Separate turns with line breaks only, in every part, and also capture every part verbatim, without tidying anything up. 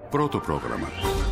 Πρώτο πρόγραμμα.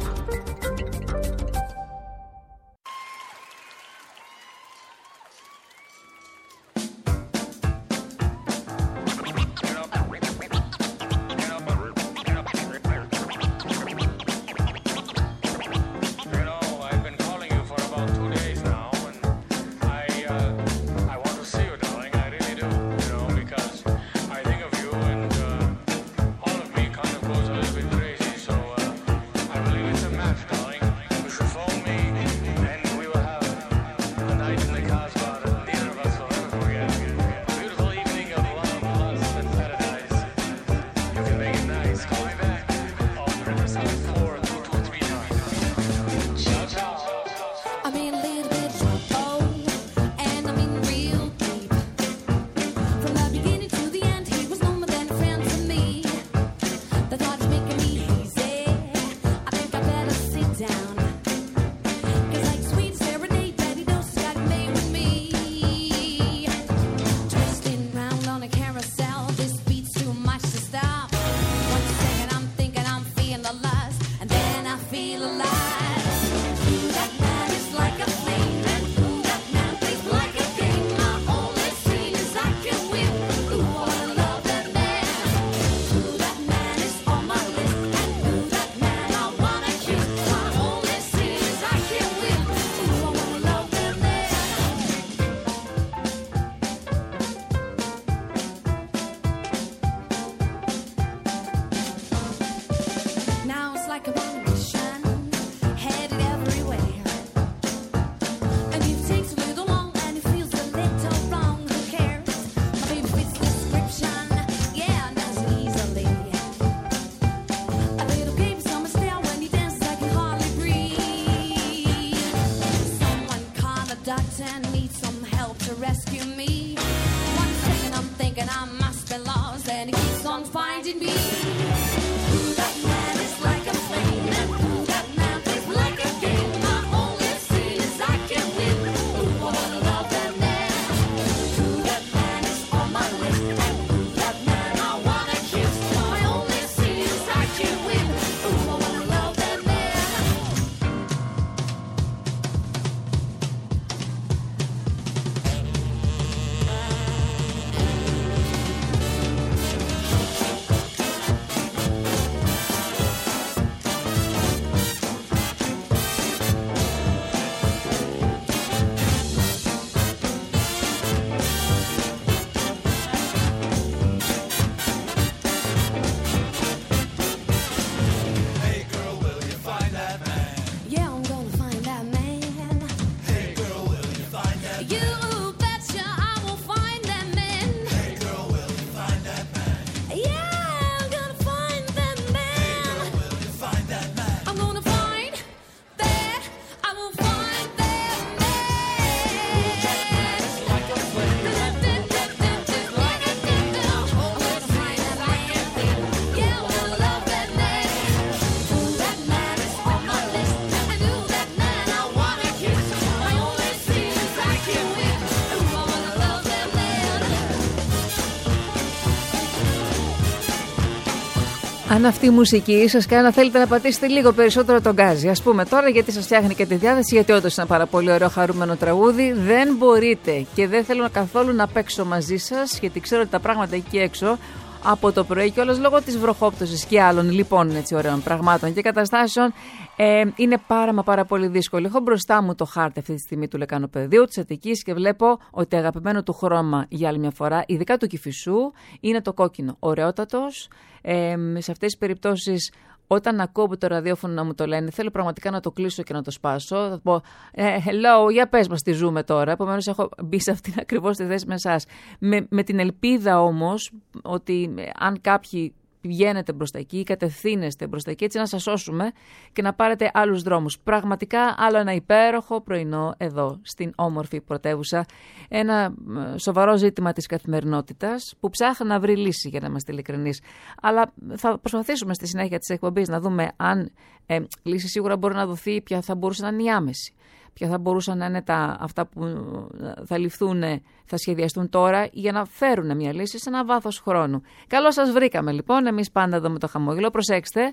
Αν αυτή η μουσική σας κάνει να θέλετε να πατήσετε λίγο περισσότερο τον γκάζι, ας πούμε τώρα, γιατί σας φτιάχνει και τη διάθεση, γιατί όντως είναι ένα πάρα πολύ ωραίο χαρούμενο τραγούδι, δεν μπορείτε και δεν θέλω καθόλου να παίξω μαζί σας, γιατί ξέρω ότι τα πράγματα εκεί έξω από το πρωί και όλος λόγω της βροχόπτωσης και άλλων λοιπόν έτσι ωραίων πραγμάτων και καταστάσεων ε, είναι πάρα μα πάρα πολύ δύσκολο. Έχω μπροστά μου το χάρτη αυτή τη στιγμή του Λεκανοπεδίου, της Αττικής, και βλέπω ότι αγαπημένο του χρώμα για άλλη μια φορά, ειδικά του Κηφισού, είναι το κόκκινο. Ωραιότατος. Ε, σε αυτές τις περιπτώσεις, όταν ακούω από το ραδιόφωνο να μου το λένε, θέλω πραγματικά να το κλείσω και να το σπάσω. Θα πω, ε, hello, για πες μας τι ζούμε τώρα. Επομένως, έχω μπει σε αυτήν ακριβώς τη θέση με εσάς. Με, με την ελπίδα όμως ότι ε, αν κάποιοι πηγαίνετε μπροστά εκεί, κατευθύνεστε μπροστά εκεί, έτσι να σας σώσουμε και να πάρετε άλλους δρόμους. Πραγματικά άλλο ένα υπέροχο πρωινό εδώ στην όμορφη πρωτεύουσα. Ένα σοβαρό ζήτημα της καθημερινότητας που ψάχνει να βρει λύση, για να είμαστε ειλικρινείς. Αλλά θα προσπαθήσουμε στη συνέχεια της εκπομπής να δούμε αν ε, λύση σίγουρα μπορεί να δοθεί, ποια θα μπορούσε να είναι η άμεση. Ποια θα μπορούσαν να είναι τα, αυτά που θα ληφθούν, θα σχεδιαστούν τώρα για να φέρουν μια λύση σε ένα βάθος χρόνου. Καλώς σας βρήκαμε λοιπόν, εμείς πάντα εδώ με το χαμόγελο. Προσέξτε,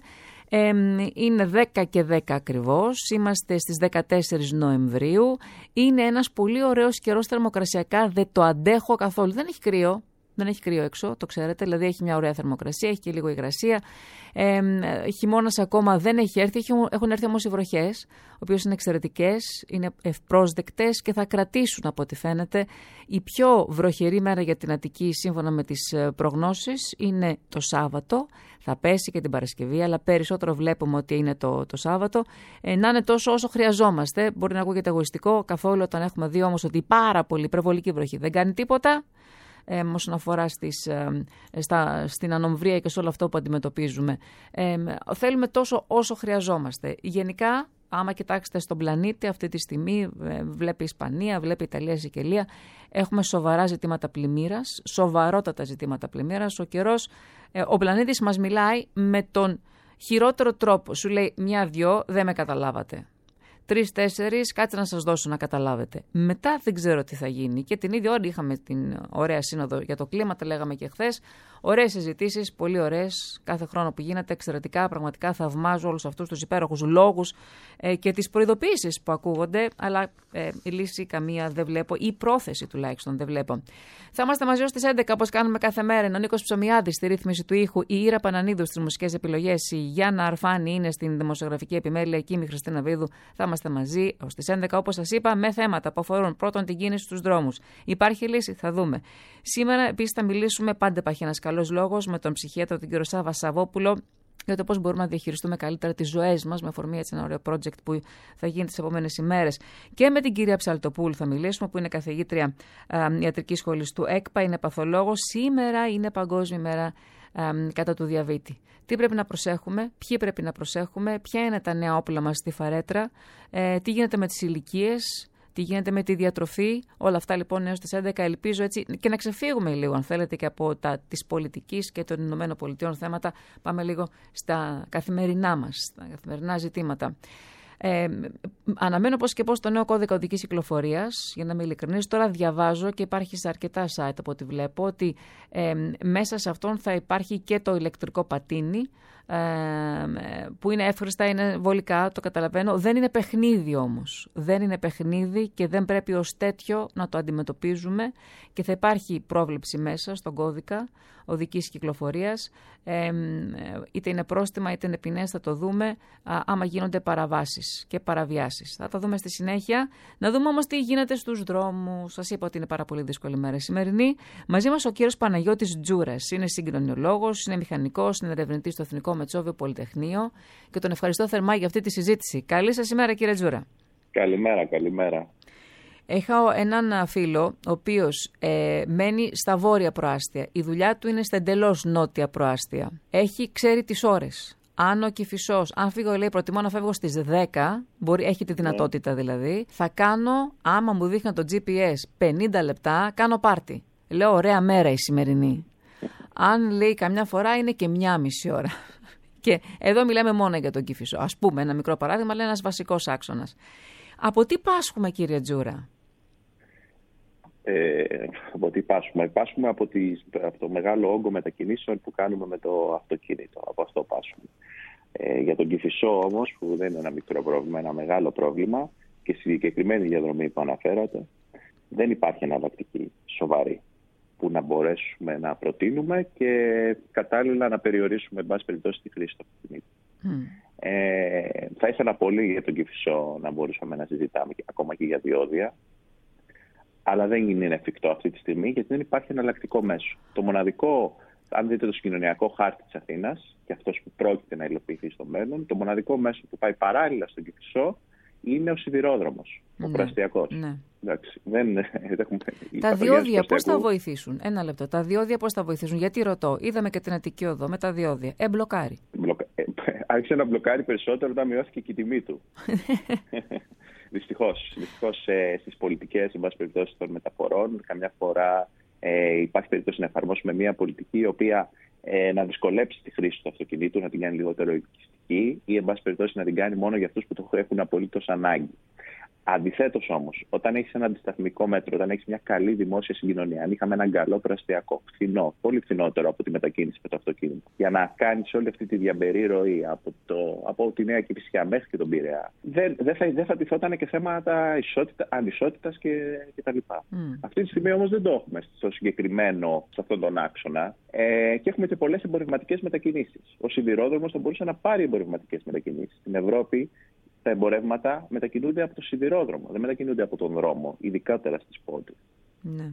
Ε, είναι δέκα και δέκα ακριβώς, είμαστε στις δεκατέσσερις Νοεμβρίου. Είναι ένας πολύ ωραίος καιρός θερμοκρασιακά, δεν το αντέχω καθόλου. Δεν έχει κρύο, δεν έχει κρύο έξω, το ξέρετε, δηλαδή έχει μια ωραία θερμοκρασία, έχει και λίγο υγρασία. Ε, χειμώνας ακόμα δεν έχει έρθει, έχουν έρθει όμως οι βροχές, οι οποίες είναι εξαιρετικές, είναι ευπρόσδεκτες και θα κρατήσουν από ό,τι φαίνεται. Η πιο βροχερή μέρα για την Αττική, σύμφωνα με τις προγνώσεις, είναι το Σάββατο. Θα πέσει και την Παρασκευή, αλλά περισσότερο βλέπουμε ότι είναι το, το Σάββατο. Ε, να είναι τόσο όσο χρειαζόμαστε. Μπορεί να ακούγεται εγωιστικό καθόλου όταν έχουμε δει όμως ότι πάρα πολύ υπερβολική βροχή δεν κάνει τίποτα. Ε, όσον αφορά στις, ε, στα, στην ανομβρία και σε όλο αυτό που αντιμετωπίζουμε. Ε, θέλουμε τόσο όσο χρειαζόμαστε. Γενικά, άμα κοιτάξετε στον πλανήτη αυτή τη στιγμή, ε, βλέπει η Ισπανία, βλέπει η Ιταλία, η Σικελία, έχουμε σοβαρά ζητήματα πλημμύρας, σοβαρότατα ζητήματα πλημμύρας. Ο καιρός, ε, ο πλανήτης μας μιλάει με τον χειρότερο τρόπο. Σου λέει μια-δυο, δεν με καταλάβατε. Τρεις-τέσσερις, κάτσε να σας δώσω να καταλάβετε. Μετά δεν ξέρω τι θα γίνει. Και την ίδια ώρα είχαμε την ωραία σύνοδο για το κλίμα, τα λέγαμε και χθες. Ωραίες συζητήσεις, πολύ ωραίες. Κάθε χρόνο που γίνεται, εξαιρετικά. Πραγματικά θαυμάζω όλους αυτούς τους υπέροχους λόγους ε, και τις προειδοποίησεις που ακούγονται. Αλλά ε, η λύση καμία δεν βλέπω, ή η πρόθεση τουλάχιστον δεν βλέπω. Θα είμαστε μαζί ως τις έντεκα, όπως κάνουμε κάθε μέρα. Είναι ο Νίκος Ψωμιάδης στη ρύθμιση του ήχου, η Ήρα Πανανίδου στις μουσικές επιλογές, η Γιάννα Αρφάνη είναι στην δημοσιογραφική επιμέλεια, εκεί η Χριστίνα Βίδου. Θα είμαστε μαζί ως τις έντεκα, όπως σας είπα, με θέματα που αφορούν πρώτον την κίνηση στους δρόμους. Υπάρχει λύση, θα δούμε. Σήμερα επίσης θα μιλήσουμε, πάντα υπάρχει ένας καλός λόγος, με τον ψυχίατρο τον κύριο Σάβα Σαββόπουλο, για το πώς μπορούμε να διαχειριστούμε καλύτερα τις ζωές μας, με αφορμή έτσι ένα ωραίο project που θα γίνει τις επόμενες ημέρες. Και με την κυρία Ψαλτοπούλου θα μιλήσουμε, που είναι καθηγήτρια α, ιατρικής σχολής του ΕΚΠΑ, είναι παθολόγος. Σήμερα είναι Παγκόσμια ημέρα α, κατά του διαβήτη. Τι πρέπει να προσέχουμε, ποιοι πρέπει να προσέχουμε, ποια είναι τα νέα όπλα μας στη φαρέτρα, ε, τι γίνεται με τις ηλικίες, τι γίνεται με τη διατροφή, όλα αυτά λοιπόν έως τις έντεκα, ελπίζω έτσι και να ξεφύγουμε λίγο αν θέλετε και από τα της πολιτικής και των Ηνωμένων Πολιτειών θέματα, πάμε λίγο στα καθημερινά μας, στα καθημερινά ζητήματα. Ε, αναμένω πώς και πώς το νέο κώδικα οδικής κυκλοφορίας, για να είμαι ειλικρινής. Τώρα διαβάζω και υπάρχει σε αρκετά site από ό,τι βλέπω ότι ε, μέσα σε αυτόν θα υπάρχει και το ηλεκτρικό πατίνι, ε, που είναι εύχριστα, είναι βολικά, το καταλαβαίνω. Δεν είναι παιχνίδι όμως. Δεν είναι παιχνίδι και δεν πρέπει ως τέτοιο να το αντιμετωπίζουμε, και θα υπάρχει πρόβλεψη μέσα στον κώδικα οδικής κυκλοφορίας, ε, είτε είναι πρόστιμα είτε είναι ποινές, θα το δούμε α, άμα γίνονται παραβάσεις και παραβιάσεις. Θα τα δούμε στη συνέχεια. Να δούμε όμως τι γίνεται στους δρόμους. Σας είπα ότι είναι πάρα πολύ δύσκολη μέρα σημερινή. Μαζί μας ο κύριος Παναγιώτης Τζούρας. Είναι συγκοινωνιολόγος, είναι μηχανικός, είναι ερευνητής στο Εθνικό Μετσόβιο Πολυτεχνείο και τον ευχαριστώ θερμά για αυτή τη συζήτηση. Καλή σας ημέρα, κύριε Τζούρα.
Καλημέρα, καλημέρα.
Έχω έναν φίλο, ο οποίος ε, μένει στα βόρεια προάστια. Η δουλειά του είναι στα εντελώς νότια προάστια. Έχει, ξέρει τις ώρες. Αν ο Κηφισός, αν φύγω, λέει, προτιμώ να φεύγω στις δέκα, μπορεί, έχει τη δυνατότητα yeah. δηλαδή, θα κάνω, άμα μου δείχνει το τζι πι ες πενήντα λεπτά, κάνω πάρτι. Λέω, ωραία μέρα η σημερινή. Αν λέει καμιά φορά είναι και μια μισή ώρα. Και εδώ μιλάμε μόνο για τον Κηφισό. Ας πούμε, ένα μικρό παράδειγμα, λέει ένας βασικός άξονας. Από τι πάσχουμε, κύριε Τζούρα?
Ε, από τι πάσχουμε? Πάσχουμε από, τις, από το μεγάλο όγκο μετακινήσεων που κάνουμε με το αυτοκίνητο. Από αυτό πάσχουμε. Ε, για τον Κηφισό όμως, που δεν είναι ένα μικρό πρόβλημα, ένα μεγάλο πρόβλημα, και στη συγκεκριμένη διαδρομή που αναφέρατε, δεν υπάρχει εναλλακτική σοβαρή που να μπορέσουμε να προτείνουμε και κατάλληλα να περιορίσουμε, εν πάση περιπτώσει, τη χρήση του αυτοκινήτου. Mm. Ε, θα ήθελα πολύ για τον Κηφισό να μπορούσαμε να συζητάμε ακόμα και για διόδια, αλλά δεν είναι εφικτό αυτή τη στιγμή, γιατί δεν υπάρχει εναλλακτικό μέσο. Το μοναδικό, αν δείτε το συγκοινωνιακό χάρτη της Αθήνας και αυτός που πρόκειται να υλοποιηθεί στο μέλλον, το μοναδικό μέσο που πάει παράλληλα στον Κηφισό είναι ο σιδηρόδρομος, ο ναι, προαστιακός. Ναι. Εντάξει, δεν, έχουμε,
τα διόδια πώς θα βοηθήσουν? Ένα λεπτό. Τα διόδια πώς θα βοηθήσουν? Γιατί ρωτώ, είδαμε και την Αττική Οδό με τα διόδια. Ε, μπλοκάρει.
Μπλοκα... Ε, άρχισε να μπλοκάρει περισσότερο όταν μειώθηκε και η τιμή του. Δυστυχώς. Δυστυχώς ε, στις πολιτικές, εν πάση περιπτώσει, των μεταφορών, καμιά φορά ε, υπάρχει περίπτωση να εφαρμόσουμε μια πολιτική η οποία ε, να δυσκολέψει τη χρήση του αυτοκινήτου, να την κάνει λιγότερο ελκυστική ή, εν πάση περιπτώσει, να την κάνει μόνο για αυτούς που το έχουν απολύτως ανάγκη. Αντιθέτως όμως, όταν έχεις ένα αντισταθμικό μέτρο, όταν έχεις μια καλή δημόσια συγκοινωνία, αν είχαμε έναν καλό προαστιακό, φθηνό, πολύ φθηνότερο από τη μετακίνηση με το αυτοκίνητο, για να κάνεις όλη αυτή τη διαμπερή ροή από, το, από τη Νέα Κηφισιά μέχρι και τον Πειραιά, δεν, δεν θα, δεν θα τυφόταν και θέματα ανισότητας κτλ. Mm. Αυτή τη στιγμή όμως δεν το έχουμε στο συγκεκριμένο, σε αυτόν τον άξονα ε, και έχουμε και πολλές εμπορευματικές μετακινήσεις. Ο σιδηρόδρομος θα μπορούσε να πάρει εμπορευματικές μετακινήσεις. Στην Ευρώπη τα εμπορεύματα μετακινούνται από το σιδηρόδρομο, δεν μετακινούνται από τον δρόμο, ειδικότερα στις πόλεις.
Ναι.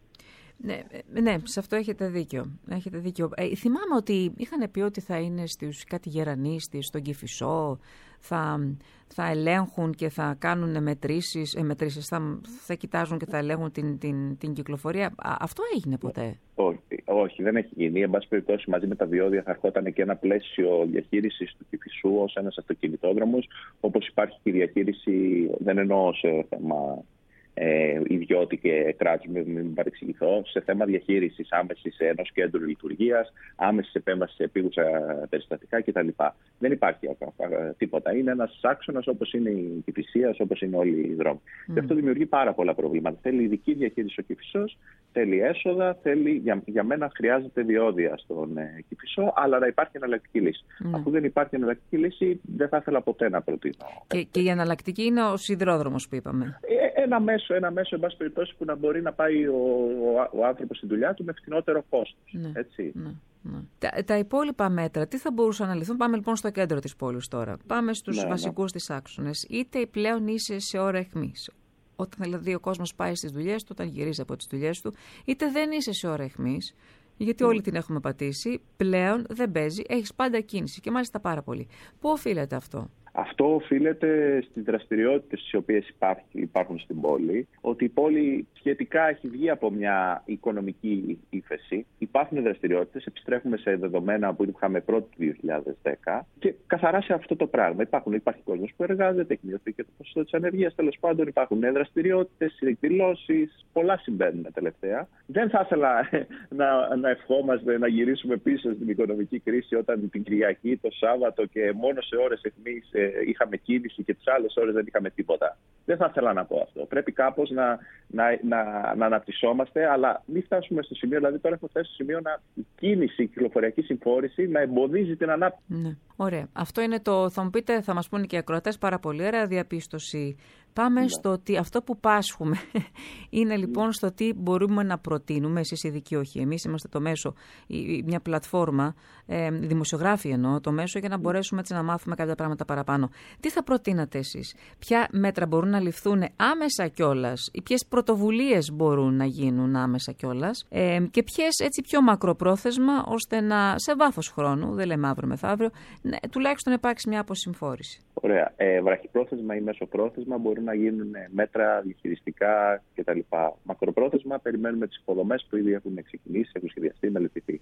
Ναι, ναι, σε αυτό έχετε δίκιο. Έχετε δίκιο. Ε, θυμάμαι ότι είχαν πει ότι θα είναι στους κάτι γερανίστες, στον Κηφισό, θα, θα ελέγχουν και θα κάνουν μετρήσεις, ε, μετρήσεις θα, θα κοιτάζουν και θα ελέγχουν την, την, την κυκλοφορία. Α, αυτό έγινε ποτέ?
Όχι, όχι, δεν έχει γίνει. Εν πάση περιπτώσει, μαζί με τα διόδια θα ερχόταν και ένα πλαίσιο διαχείρισης του Κηφισού ως ένας αυτοκινητόδρομος, όπως υπάρχει και η διαχείριση, δεν εννοώ σε θέμα Ε, ιδιώτη και κράτους, μην, μην παρεξηγηθώ, σε θέμα διαχείρισης άμεσης ενός κέντρου λειτουργίας, άμεσης επέμβασης σε επίγουσα περιστατικά κτλ. Δεν υπάρχει τίποτα. Είναι ένας άξονας όπως είναι η Κηφισίας, όπως είναι όλοι οι δρόμοι. Mm. Και αυτό δημιουργεί πάρα πολλά προβλήματα. Θέλει ειδική διαχείριση ο Κηφισός, θέλει έσοδα, θέλει, για, για μένα χρειάζεται διόδια στον ε, Κηφισό, αλλά να υπάρχει εναλλακτική λύση. Mm. Αφού δεν υπάρχει εναλλακτική λύση, δεν θα ήθελα ποτέ να προτείνω.
Και, και η εναλλακτική είναι ο σιδηρόδρομος που είπαμε.
Ε, ένα μέσο, ένα μέσο, εν πάση περιπτώσει, που να μπορεί να πάει ο, ο, ο άνθρωπος στην δουλειά του με φθηνότερο κόστος. Ναι, έτσι.
Ναι, ναι. Τα, τα υπόλοιπα μέτρα, τι θα μπορούσαν να λυθούν? Πάμε λοιπόν στο κέντρο της πόλης τώρα. Πάμε στους ναι, βασικούς ναι. της άξονες. Είτε πλέον είσαι σε ώρα αιχμής, όταν δηλαδή ο κόσμος πάει στις δουλειές του, όταν γυρίζει από τις δουλειές του, είτε δεν είσαι σε ώρα αιχμής, γιατί mm. όλοι την έχουμε πατήσει, πλέον δεν παίζει, έχεις πάντα κίνηση και μάλιστα πάρα πολύ. Πού οφείλεται αυτό?
Αυτό οφείλεται στις δραστηριότητες οι οποίες υπάρχει, υπάρχουν στην πόλη, ότι η πόλη σχετικά έχει βγει από μια οικονομική ύφεση. Υπάρχουν δραστηριότητες, επιστρέφουμε σε δεδομένα που είχαμε πρώτη του δύο χιλιάδες δέκα και καθαρά σε αυτό το πράγμα. Υπάρχουν, υπάρχει κόσμος που εργάζεται, έχει μειωθεί και το ποσοστό της ανεργίας. Τέλος πάντων, υπάρχουν δραστηριότητες, εκδηλώσεις, πολλά συμβαίνουν τελευταία. Δεν θα ήθελα να, να ευχόμαστε να γυρίσουμε πίσω στην οικονομική κρίση όταν την Κυριακή, το Σάββατο και μόνο σε ώρες αιχμής είχαμε κίνηση και τις άλλες ώρες δεν είχαμε τίποτα. Δεν θα ήθελα να πω αυτό. Πρέπει κάπως να, να, να, να αναπτυσσόμαστε, αλλά μην φτάσουμε στο σημείο, δηλαδή τώρα έχουμε φτάσει στο σημείο να η κίνηση, η κυκλοφοριακή συμφόρηση να εμποδίζει την ανάπτυξη.
Ναι. Ωραία. Αυτό είναι το, θα μου πείτε, θα μας πούνε και οι ακροατές, πάρα πολύ ωραία διαπίστωση. Πάμε ναι. στο ότι αυτό που πάσχουμε είναι λοιπόν στο τι μπορούμε να προτείνουμε, εσείς ειδικοί όχι, εμείς είμαστε το μέσο, μια πλατφόρμα, ε, δημοσιογράφοι εννοώ, το μέσο για να μπορέσουμε έτσι να μάθουμε κάποια πράγματα παραπάνω. Τι θα προτείνατε εσείς? Ποια μέτρα μπορούν να ληφθούν άμεσα κιόλας, ή ποιες πρωτοβουλίες μπορούν να γίνουν άμεσα κιόλας ε, και ποιες έτσι πιο μακροπρόθεσμα, ώστε να σε βάθος χρόνου, δεν λέμε αύριο μεθαύριο, ναι, τουλάχιστον να υπάρξει μια αποσυμφόρηση.
Ωραία. Ε, βραχυπρόθεσμα ή μεσοπρόθεσμα μπορούν να γίνουν μέτρα διαχειριστικά κτλ. Μακροπρόθεσμα περιμένουμε τις υποδομές που ήδη έχουν ξεκινήσει, έχουν σχεδιαστεί, μελετηθεί.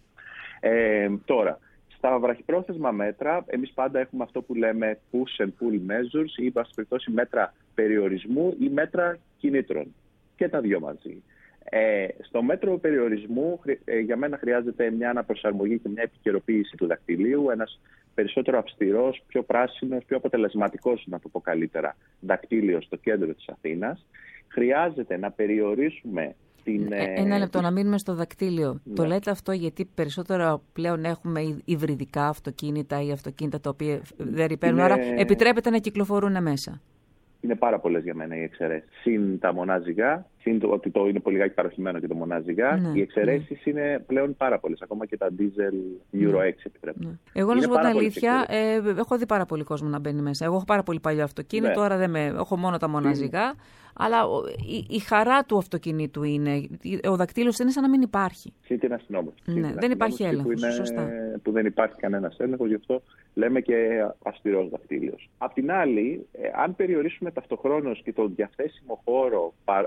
Ε, τώρα, στα βραχυπρόθεσμα μέτρα, εμείς πάντα έχουμε αυτό που λέμε push and pull measures ή βάση περιπτώσει μέτρα περιορισμού ή μέτρα κινήτρων. Και τα δυο μαζί. Ε, στο μέτρο περιορισμού ε, για μένα χρειάζεται μια αναπροσαρμογή και μια επικαιροποίηση του δακτυλίου, ένας περισσότερο αυστηρός, πιο πράσινος, πιο αποτελεσματικός, να το πω καλύτερα, δακτύλιο στο κέντρο της Αθήνας. Χρειάζεται να περιορίσουμε την...
Ε, ένα λεπτό, να μείνουμε στο δακτύλιο. Ναι. Το λέτε αυτό γιατί περισσότερο πλέον έχουμε υβριδικά αυτοκίνητα ή αυτοκίνητα τα οποία δεν ρηπαίνουν, είναι... άρα επιτρέπεται να κυκλοφορούν μέσα.
Είναι πάρα πολλές για μένα οι εξαιρέσεις. Συν τα μονάζιγα, συν το ότι το είναι πολύ λιγάκι παροχημένο και το μονάζιγα. Ναι, οι εξαιρέσεις ναι. είναι πλέον πάρα πολλές. Ακόμα και τα diesel Euro ναι. έξι επιτρέπουν. Ναι.
Εγώ να σου πω την αλήθεια, ε, έχω δει πάρα πολύ κόσμο να μπαίνει μέσα. Εγώ έχω πάρα πολύ παλιό αυτοκίνητο, ναι. τώρα δεν με, έχω μόνο τα μονάζιγα. Mm. Αλλά η, η χαρά του αυτοκινήτου είναι, ο δακτύλιος είναι σαν να μην υπάρχει.
Συν την αστυνόμευση.
Ναι, δεν υπάρχει έλεγχος.
Που,
σωστά.
που δεν υπάρχει κανένας έλεγχος, γι' αυτό λέμε και αυστηρός δακτύλιος. Απ' την άλλη, ε, αν περιορίσουμε ταυτοχρόνως και τον διαθέσιμο χώρο πα, παρά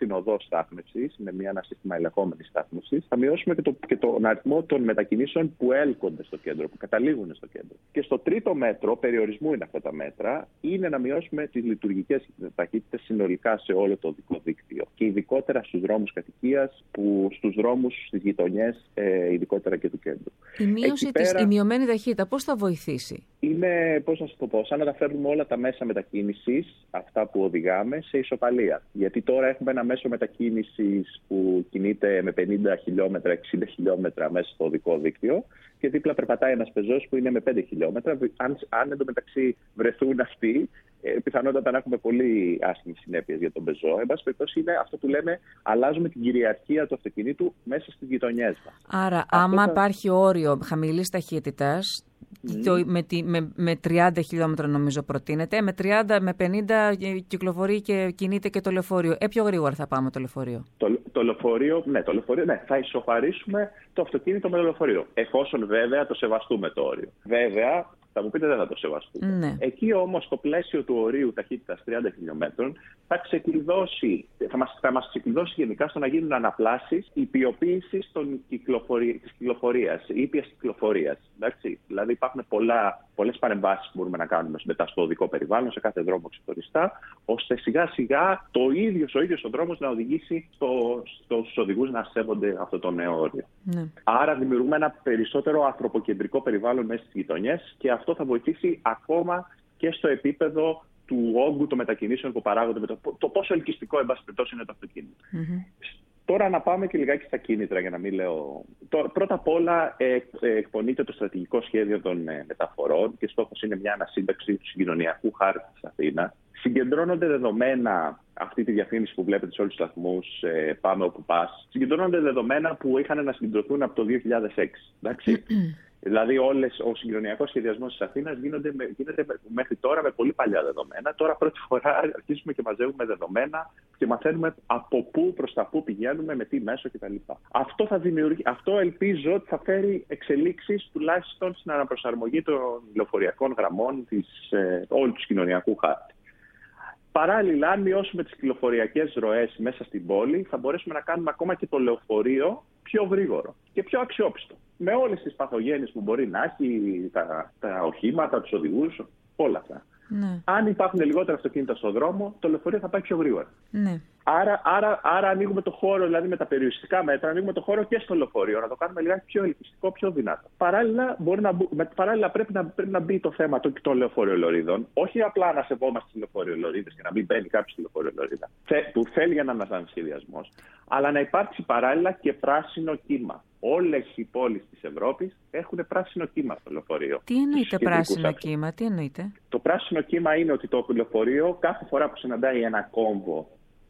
την οδό στάθμευσης, με μια, ένα σύστημα ελεγχόμενης στάθμευσης, θα μειώσουμε και, το, και τον αριθμό των μετακινήσεων που έλκονται στο κέντρο, που καταλήγουν στο κέντρο. Και στο τρίτο μέτρο, περιορισμού είναι αυτά τα μέτρα, είναι να μειώσουμε τις λειτουργικές ταχύτητες συνολικά σε όλο το οδικό δίκτυο. Και ειδικότερα στους δρόμους κατοικίας, που στους δρόμους, στις γειτονιές, ε, ειδικότερα και του κέντρου.
Η μείωση της, πέρα, η μειωμένη ταχύτητα, πώς θα βοηθήσει?
Είναι, πώς να σας το πω, σαν να τα φέρνουμε όλα τα μέσα μετακίνησης, αυτά που οδηγάμε, σε ισοπαλία. Γιατί τώρα έχουμε ένα μέσο μετακίνησης που κινείται με πενήντα χιλιόμετρα, εξήντα χιλιόμετρα μέσα στο οδικό δίκτυο και δίπλα περπατάει ένας πεζός που είναι με πέντε χιλιόμετρα. Αν, αν εντωμεταξύ βρεθούν αυτοί, πιθανότατα να έχουμε πολύ άσχημες συνέπειες για τον πεζό. Εν πάση περιπτώσει, είναι αυτό που λέμε, αλλάζουμε την κυριαρχία του αυτοκινήτου μέσα στις γειτονιές μας.
Άρα, αυτό άμα θα... υπάρχει όριο χαμηλής ταχύτητας, Mm. Το, με, τη, με, με τριάντα χιλιόμετρα νομίζω προτείνεται, με, τριάντα, με πενήντα κυκλοφορεί και κινείται και το λεωφορείο. Ε, πιο γρήγορα θα πάμε το λεωφορείο.
Το, το λεωφορείο, ναι, το λεωφορείο, ναι, θα ισοφαρίσουμε το αυτοκίνητο με το λεωφορείο. Εφόσον βέβαια το σεβαστούμε το όριο. Βέβαια, θα μου πείτε δεν θα το σεβαστούμε.
Ναι.
Εκεί όμως, στο πλαίσιο του ορίου ταχύτητας τριάντα χιλιόμετρων, θα ξεκλειδώσει, θα μας, θα μας ξεκλειδώσει γενικά στο να γίνουν αναπλάσεις υπιοποίησης κυκλοφορία, της κυκλοφορίας, ήπιας κυκλοφορίας. Εντάξει? Δηλαδή υπάρχουν πολλά, πολλές παρεμβάσεις που μπορούμε να κάνουμε μετά στο οδικό περιβάλλον, σε κάθε δρόμο ξεχωριστά, ώστε σιγά σιγά το ίδιος, ο ίδιος ο δρόμος να οδηγήσει στο, στους οδηγούς να σέβονται αυτό το νέο όριο.
Ναι.
Άρα δημιουργούμε ένα περισσότερο ανθρωποκεντρικό περιβάλλον μέσα στις γειτονιές και αυτό θα βοηθήσει ακόμα και στο επίπεδο του όγκου των μετακινήσεων που παράγονται, με το, το πόσο ελκυστικό εν πάση περιπτώσει είναι το αυτοκίνητο.
Mm-hmm.
Τώρα να πάμε και λιγάκι στα κίνητρα, για να μην λέω. Τώρα, πρώτα απ' όλα ε, ε, εκπονείται το στρατηγικό σχέδιο των ε, μεταφορών και στόχος είναι μια ανασύνταξη του συγκοινωνιακού χάρτη της Αθήνας. Συγκεντρώνονται δεδομένα, αυτή τη διαφήμιση που βλέπετε σε όλους τους σταθμούς, ε, πάμε όπου πας, συγκεντρώνονται δεδομένα που είχαν να συγκεντρωθούν από το δύο χιλιάδες έξι. Εντάξει. Δηλαδή, όλες, ο συγκοινωνιακός σχεδιασμός της Αθήνας γίνεται, γίνεται μέχρι τώρα με πολύ παλιά δεδομένα. Τώρα, πρώτη φορά, αρχίζουμε και μαζεύουμε δεδομένα και μαθαίνουμε από πού προς τα πού πηγαίνουμε, με τι μέσο κτλ. Αυτό, θα δημιουργεί, αυτό ελπίζω ότι θα φέρει εξελίξεις τουλάχιστον στην αναπροσαρμογή των λεωφοριακών γραμμών της, ε, όλου του συγκοινωνιακού χάρτη. Παράλληλα, αν μειώσουμε τις κυκλοφοριακές ροές μέσα στην πόλη, θα μπορέσουμε να κάνουμε ακόμα και το λεωφορείο πιο γρήγορο και πιο αξιόπιστο. Με όλες τις παθογένειες που μπορεί να έχει, τα, τα οχήματα, τους οδηγούς, όλα αυτά.
Ναι.
Αν υπάρχουν λιγότερα αυτοκίνητα στον δρόμο, το λεωφορείο θα πάει πιο γρήγορα.
Ναι.
Άρα, άρα, άρα ανοίγουμε το χώρο, δηλαδή με τα περιοριστικά μέτρα, ανοίγουμε το χώρο και στο λεωφορείο, να το κάνουμε λιγάκι πιο ελκυστικό, πιο δυνατό. Παράλληλα, μπορεί να, παράλληλα πρέπει, να, πρέπει να μπει το θέμα των λεωφορειολωρίδων. Όχι απλά να σεβόμαστε τις λεωφορειολωρίδες και να μην μπαίνει κάποιο στη λεωφορειολωρίδα, που θέλει έναν ανασχεδιασμό, αλλά να υπάρξει παράλληλα και πράσινο κύμα. Όλες οι πόλεις της Ευρώπης έχουν πράσινο κύμα στο λεωφορείο.
Τι εννοείται πράσινο άξονες. κύμα, τι εννοείται?
Το πράσινο κύμα είναι ότι το λεωφορείο κάθε φορά που συναντάει ένα κόμβο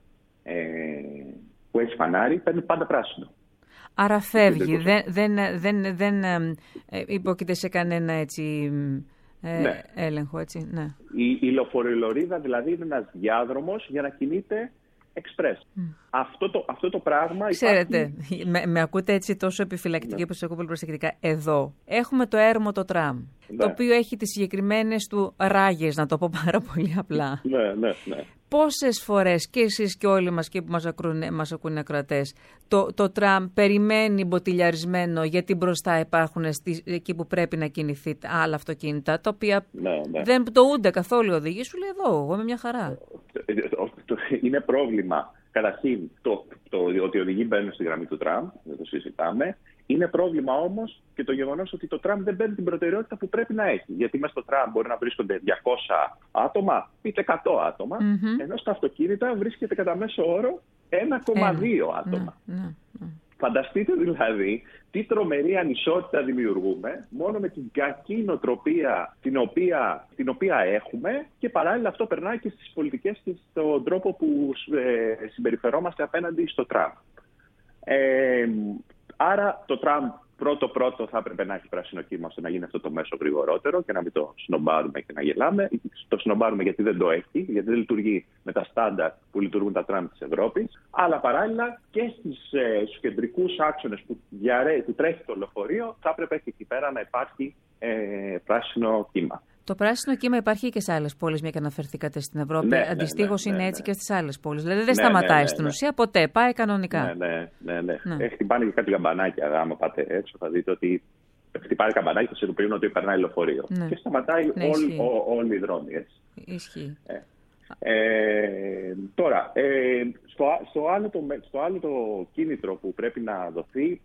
ε, που έχει φανάρι, παίρνει πάντα πράσινο.
Άρα φεύγει, δεν, δεν, δεν, δεν ε, υπόκειται σε κανένα έτσι, ε, ναι. έλεγχο, έτσι. Ναι.
Η, η λεωφορειολωρίδα δηλαδή είναι ένας διάδρομος για να κινείται εξπρές. Mm. Αυτό, το, αυτό το πράγμα...
Ξέρετε,
υπάρχει...
με, με ακούτε έτσι τόσο επιφυλακτική, ναι. όπως εγώ πολύ προσεκτικά. Εδώ έχουμε το έρμο το τραμ, ναι. το οποίο έχει τις συγκεκριμένες του ράγες, να το πω πάρα πολύ απλά.
Ναι, ναι, ναι.
Πόσες φορές και εσείς και όλοι μας και που μας ακούνε, μας ακούνε ακροατές, το, το τραμ περιμένει μποτιλιαρισμένο γιατί μπροστά υπάρχουν στη, εκεί που πρέπει να κινηθεί άλλα αυτοκίνητα, τα οποία
ναι, ναι.
δεν πτωούνται καθόλου οι οδηγοί. Σου λέει εδώ, εγώ είμαι μια χαρά.
Είναι πρόβλημα. Καταρχήν, το, το, το ότι οι οδηγοί μπαίνουν στη γραμμή του τραμ, δεν το συζητάμε. Είναι πρόβλημα όμως και το γεγονός ότι το τραμ δεν παίρνει την προτεραιότητα που πρέπει να έχει. Γιατί μέσα στο τραμ μπορεί να βρίσκονται διακόσια άτομα ή εκατό άτομα, mm-hmm. ενώ στα αυτοκίνητα βρίσκεται κατά μέσο όρο ένα κόμμα δύο άτομα.
Ναι, ναι, ναι.
Φανταστείτε δηλαδή τι τρομερή ανισότητα δημιουργούμε μόνο με την κακή νοοτροπία την οποία, την οποία έχουμε και παράλληλα αυτό περνάει και στις πολιτικές και στον τρόπο που ε, συμπεριφερόμαστε απέναντι στο τραμ. Ε, άρα το τραμ πρώτο-πρώτο θα έπρεπε να έχει πράσινο κύμα ώστε να γίνει αυτό το μέσο γρηγορότερο και να μην το σνομπάρουμε και να γελάμε. Το σνομπάρουμε γιατί δεν το έχει, γιατί δεν λειτουργεί με τα στάνταρ που λειτουργούν τα τραμ της Ευρώπης. Αλλά παράλληλα και στις, ε, στους κεντρικούς άξονες που, διαρρέ, που τρέχει το λεωφορείο θα έπρεπε και εκεί πέρα να υπάρχει ε, πράσινο κύμα.
Το πράσινο κύμα υπάρχει και σε άλλες πόλεις, μια και αναφερθήκατε στην Ευρώπη.
Ναι,
Αντιστοίχως ναι, ναι, είναι ναι, έτσι ναι. και στις άλλες πόλεις. Δηλαδή δεν
ναι,
σταματάει
ναι, ναι,
στην
ναι.
ουσία ποτέ, πάει κανονικά.
Ναι, ναι, ναι. ναι.
ναι.
Ε, χτυπάνε και κάτι καμπανάκια. Άμα πάτε έξω, θα δείτε ότι χτυπάει καμπανάκια, θα συνειδητοποιούν ότι περνάει λεωφορείο. Ναι. Και σταματάει ναι, όλη, ό, όλη η δρόμη. Έτσι.
Ισχύει.
Ε. Ε, τώρα, ε, στο, στο, άλλο το, στο άλλο το κίνητρο που πρέπει να δοθεί,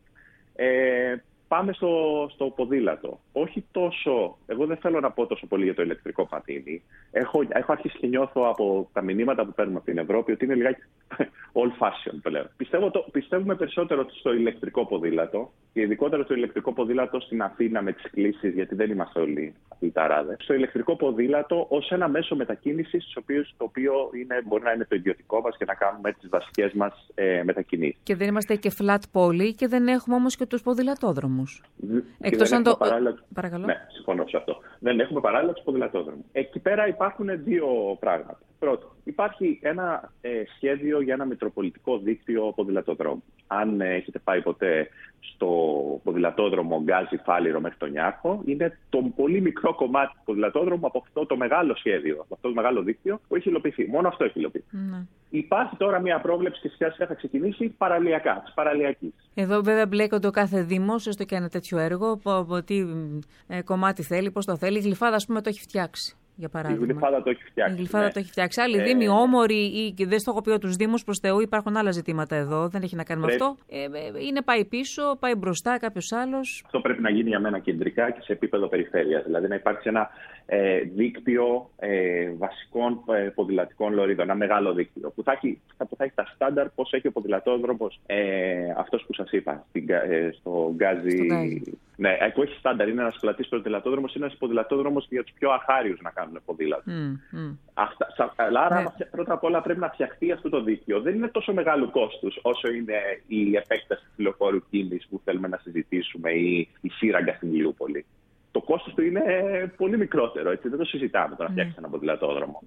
ε, πάμε στο, στο ποδήλατο. Όχι τόσο, εγώ δεν θέλω να πω τόσο πολύ για το ηλεκτρικό πατίνι. Έχω, έχω αρχίσει και νιώθω από τα μηνύματα που παίρνουμε από την Ευρώπη ότι είναι λιγάκι old fashion πλέον. Πιστεύω το, πιστεύουμε περισσότερο στο ηλεκτρικό ποδήλατο και ειδικότερα στο ηλεκτρικό ποδήλατο στην Αθήνα με τις κλήσεις, γιατί δεν είμαστε όλοι αθληταράδες. Στο ηλεκτρικό ποδήλατο ως ένα μέσο μετακίνησης, το οποίο είναι, μπορεί να είναι το ιδιωτικό μας και να κάνουμε τις βασικές μας ε, μετακινήσεις.
Και δεν είμαστε και flat πόλη και δεν έχουμε όμως και τους ποδηλατόδρομους.
Εκτός αν το.
Παράλληλα... Παρακαλώ.
Ναι, συμφωνώ σε αυτό. Δεν έχουμε παράλληλα τους ποδηλατόδρομους. Εκεί πέρα υπάρχουν δύο πράγματα. Πρώτον, υπάρχει ένα ε, σχέδιο για ένα μετροπολιτικό δίκτυο ποδηλατοδρόμου. Αν ε, έχετε πάει ποτέ στο ποδηλατόδρομο Γκάζι Φάληρο μέχρι τον Ιάρχο, είναι το πολύ μικρό κομμάτι του ποδηλατόδρομου από αυτό το μεγάλο σχέδιο, από αυτό το μεγάλο δίκτυο που έχει υλοποιηθεί. Μόνο αυτό έχει υλοποιηθεί. Mm. Υπάρχει τώρα μια πρόβλεψη και σιγά σιγά θα ξεκινήσει παραλιακά, τη παραλιακή.
Εδώ βέβαια μπλέκονται ο κάθε δήμος, έστω και ένα τέτοιο έργο, από, από τι ε, κομμάτι θέλει, πώς το θέλει. Η Γλυφάδα, ας πούμε, το έχει φτιάξει. Για παράδειγμα.
Η Γλυφάδα το έχει φτιάξει.
Η Γλυφάδα
ναι.
το έχει φτιάξει. Άλλοι ε... δήμοι, όμοροι, ή και δεν στοχοποιώ τους δήμους προς Θεού, υπάρχουν άλλα ζητήματα εδώ. Δεν έχει να κάνει πρέπει... με αυτό. Ε, είναι πάει πίσω, πάει μπροστά κάποιος άλλος.
Αυτό πρέπει να γίνει για μένα κεντρικά και σε επίπεδο περιφέρειας. Δηλαδή να υπάρξει ένα ε, δίκτυο ε, βασικών ε, ποδηλατικών λωρίδων. Ένα μεγάλο δίκτυο που θα έχει, που θα έχει τα στάνταρ πώς έχει ο ποδηλατόδρομος ε, αυτός που σας είπα στην, ε, στο Γκάζι. Ναι, που έχει στάνταρ. Είναι ένας πλατής ποδηλατόδρομος, είναι ένας ποδηλατόδρομος για τους πιο αχάριους να κάνουν ποδήλατο. Mm, mm. Αυτά, άρα, yeah. πρώτα απ' όλα πρέπει να φτιαχτεί αυτό το δίκτυο. Δεν είναι τόσο μεγάλο κόστος όσο είναι η επέκταση του λεωφόρου Κίνης που θέλουμε να συζητήσουμε ή η σύραγγα στην Ηλιούπολη. Το κόστος του είναι πολύ μικρότερο, έτσι, δεν το συζητάμε το να φτιάξει ένα ποδηλατόδρομο.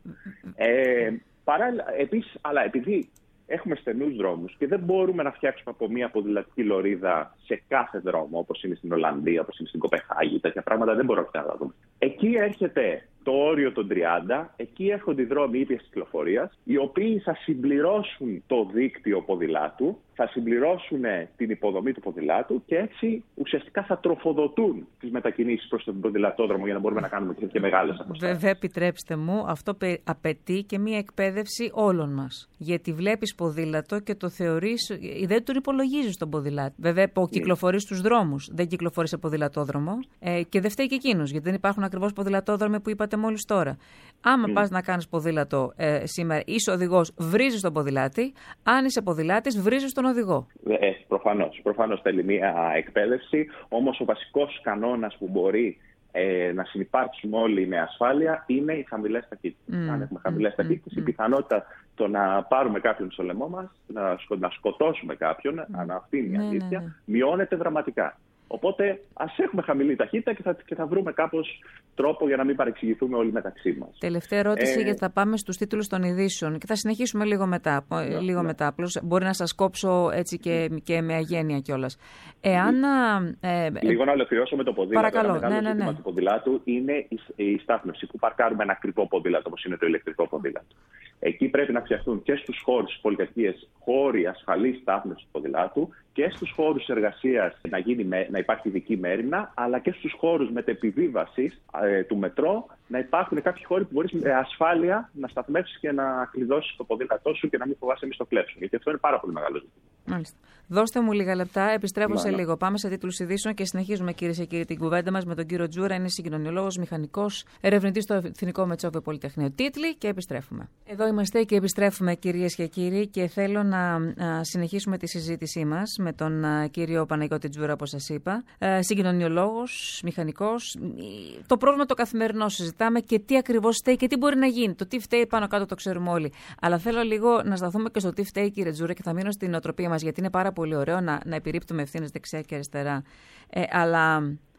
Ε, παράλληλα, επίσης, αλλά επειδή έχουμε στενούς δρόμους και δεν μπορούμε να φτιάξουμε από μια ποδηλατική λωρίδα σε κάθε δρόμο, όπως είναι στην Ολλανδία, όπως είναι στην Κοπεχάγη, τέτοια πράγματα δεν μπορούμε να τα δούμε. Εκεί έρχεται το όριο των τριάντα, εκεί έρχονται οι δρόμοι ήπιας κυκλοφορίας, οι οποίοι θα συμπληρώσουν το δίκτυο ποδηλάτου, θα συμπληρώσουν την υποδομή του ποδηλάτου και έτσι ουσιαστικά θα τροφοδοτούν τις μετακινήσεις προς τον ποδηλατόδρομο για να μπορούμε να κάνουμε και μεγάλες αποστάσεις.
Βέβαια, επιτρέψτε μου, αυτό απαιτεί και μια εκπαίδευση όλων μας. Γιατί βλέπεις ποδήλατο και το θεωρείς, δεν τον υπολογίζεις τον ποδηλάτη. Βέβαια, κυκλοφορείς στους δρόμους, δεν κυκλοφορείς σε ποδηλατόδρομο ε, και δεν φταίει και εκείνος, γιατί δεν υπάρχουν ακριβώς ποδηλατόδρομοι που είπατε μόλις τώρα. Άμα mm. πας να κάνεις ποδήλατο ε, σήμερα, είσαι οδηγός, βρίζεις τον ποδηλάτη. Αν είσαι ποδηλάτης, βρίζεις τον οδηγό.
Ε, προφανώς. Προφανώς θέλει μια εκπαίδευση. Όμως ο βασικός κανόνας που μπορεί ε, να συνυπάρξουμε όλοι με ασφάλεια είναι οι χαμηλές ταχύτητες. Mm. Αν έχουμε χαμηλές mm. ταχύτητες, mm. η πιθανότητα το να πάρουμε κάποιον στο λαιμό μας, να, σκο, να σκοτώσουμε κάποιον, mm. αν αυτή είναι η
ναι,
αλήθεια,
ναι, ναι.
μειώνεται δραματικά. Οπότε ας έχουμε χαμηλή ταχύτητα και θα, και θα βρούμε κάπως τρόπο για να μην παρεξηγηθούμε όλοι μεταξύ μας.
Τελευταία ερώτηση, ε... γιατί θα πάμε στους τίτλους των ειδήσεων και θα συνεχίσουμε λίγο μετά. Ναι, λίγο ναι. μετά. Απλώς μπορεί να σας κόψω έτσι και, και με αγένεια κιόλας. Εάν, ε, ε,
λίγο να ολοκληρώσω με το ποδήλατο.
Παρακαλώ.
Ένα μεγάλο
ναι, ναι,
ζήτημα
ναι.
του ποδηλάτου είναι η, η στάθμευση. Που παρκάρουμε ένα ακριβό ποδήλατο όπως είναι το ηλεκτρικό ποδήλατο. Εκεί πρέπει να φτιαχτούν και στους χώρους της πολυκατοικίας χώροι ασφαλής στάθμευσης του ποδηλάτου και στους χώρους εργασίας να, γίνει, να υπάρχει ειδική μέριμνα, αλλά και στους χώρους μετεπιβίβασης ε, του μετρό να υπάρχουν κάποιοι χώροι που μπορείς με ασφάλεια να σταθμεύσεις και να κλειδώσεις το ποδήλατό σου και να μην φοβάσαι μη στο κλέψουν. Γιατί αυτό είναι πάρα πολύ μεγάλο ζήτημα.
Μάλιστα. Δώστε μου λίγα λεπτά, επιστρέφω
Μάλιστα.
σε λίγο. Πάμε σε τίτλους ειδήσεων και συνεχίζουμε, κυρίες και κύριοι, την κουβέντα μας με τον κύριο Τζούρα. Είναι συγκοινωνιολόγος, μηχανικός, ερευνητής στο Εθνικό Μετσόβιο Πολυτεχνείο. Τίτλοι και επιστρέφουμε. Εδώ είμαστε και επιστρέφουμε, κυρίες και κύριοι, και θέλω να α, συνεχίσουμε τη συζήτησή μας με τον α, κύριο Παναγιώτη Τζούρα, όπως σας είπα. Α, συγκοινωνιολόγος, μηχανικός. Το πρόβλημα το καθημερινό συζητάμε και τι ακριβώς φταίει και τι μπορεί να γίνει. Το τι φταίει πάνω κάτω το ξέρουμε όλοι. Αλλά θέλω λίγο να σταθούμε και στο τι φταίει, κύριε Τζούρα, και θα μείνω στην νοοτροπία μας, γιατί είναι πάρα πολύ ωραίο να, να επιρρύπτουμε ευθύνες δεξιά και αριστερά. Ε, αλλά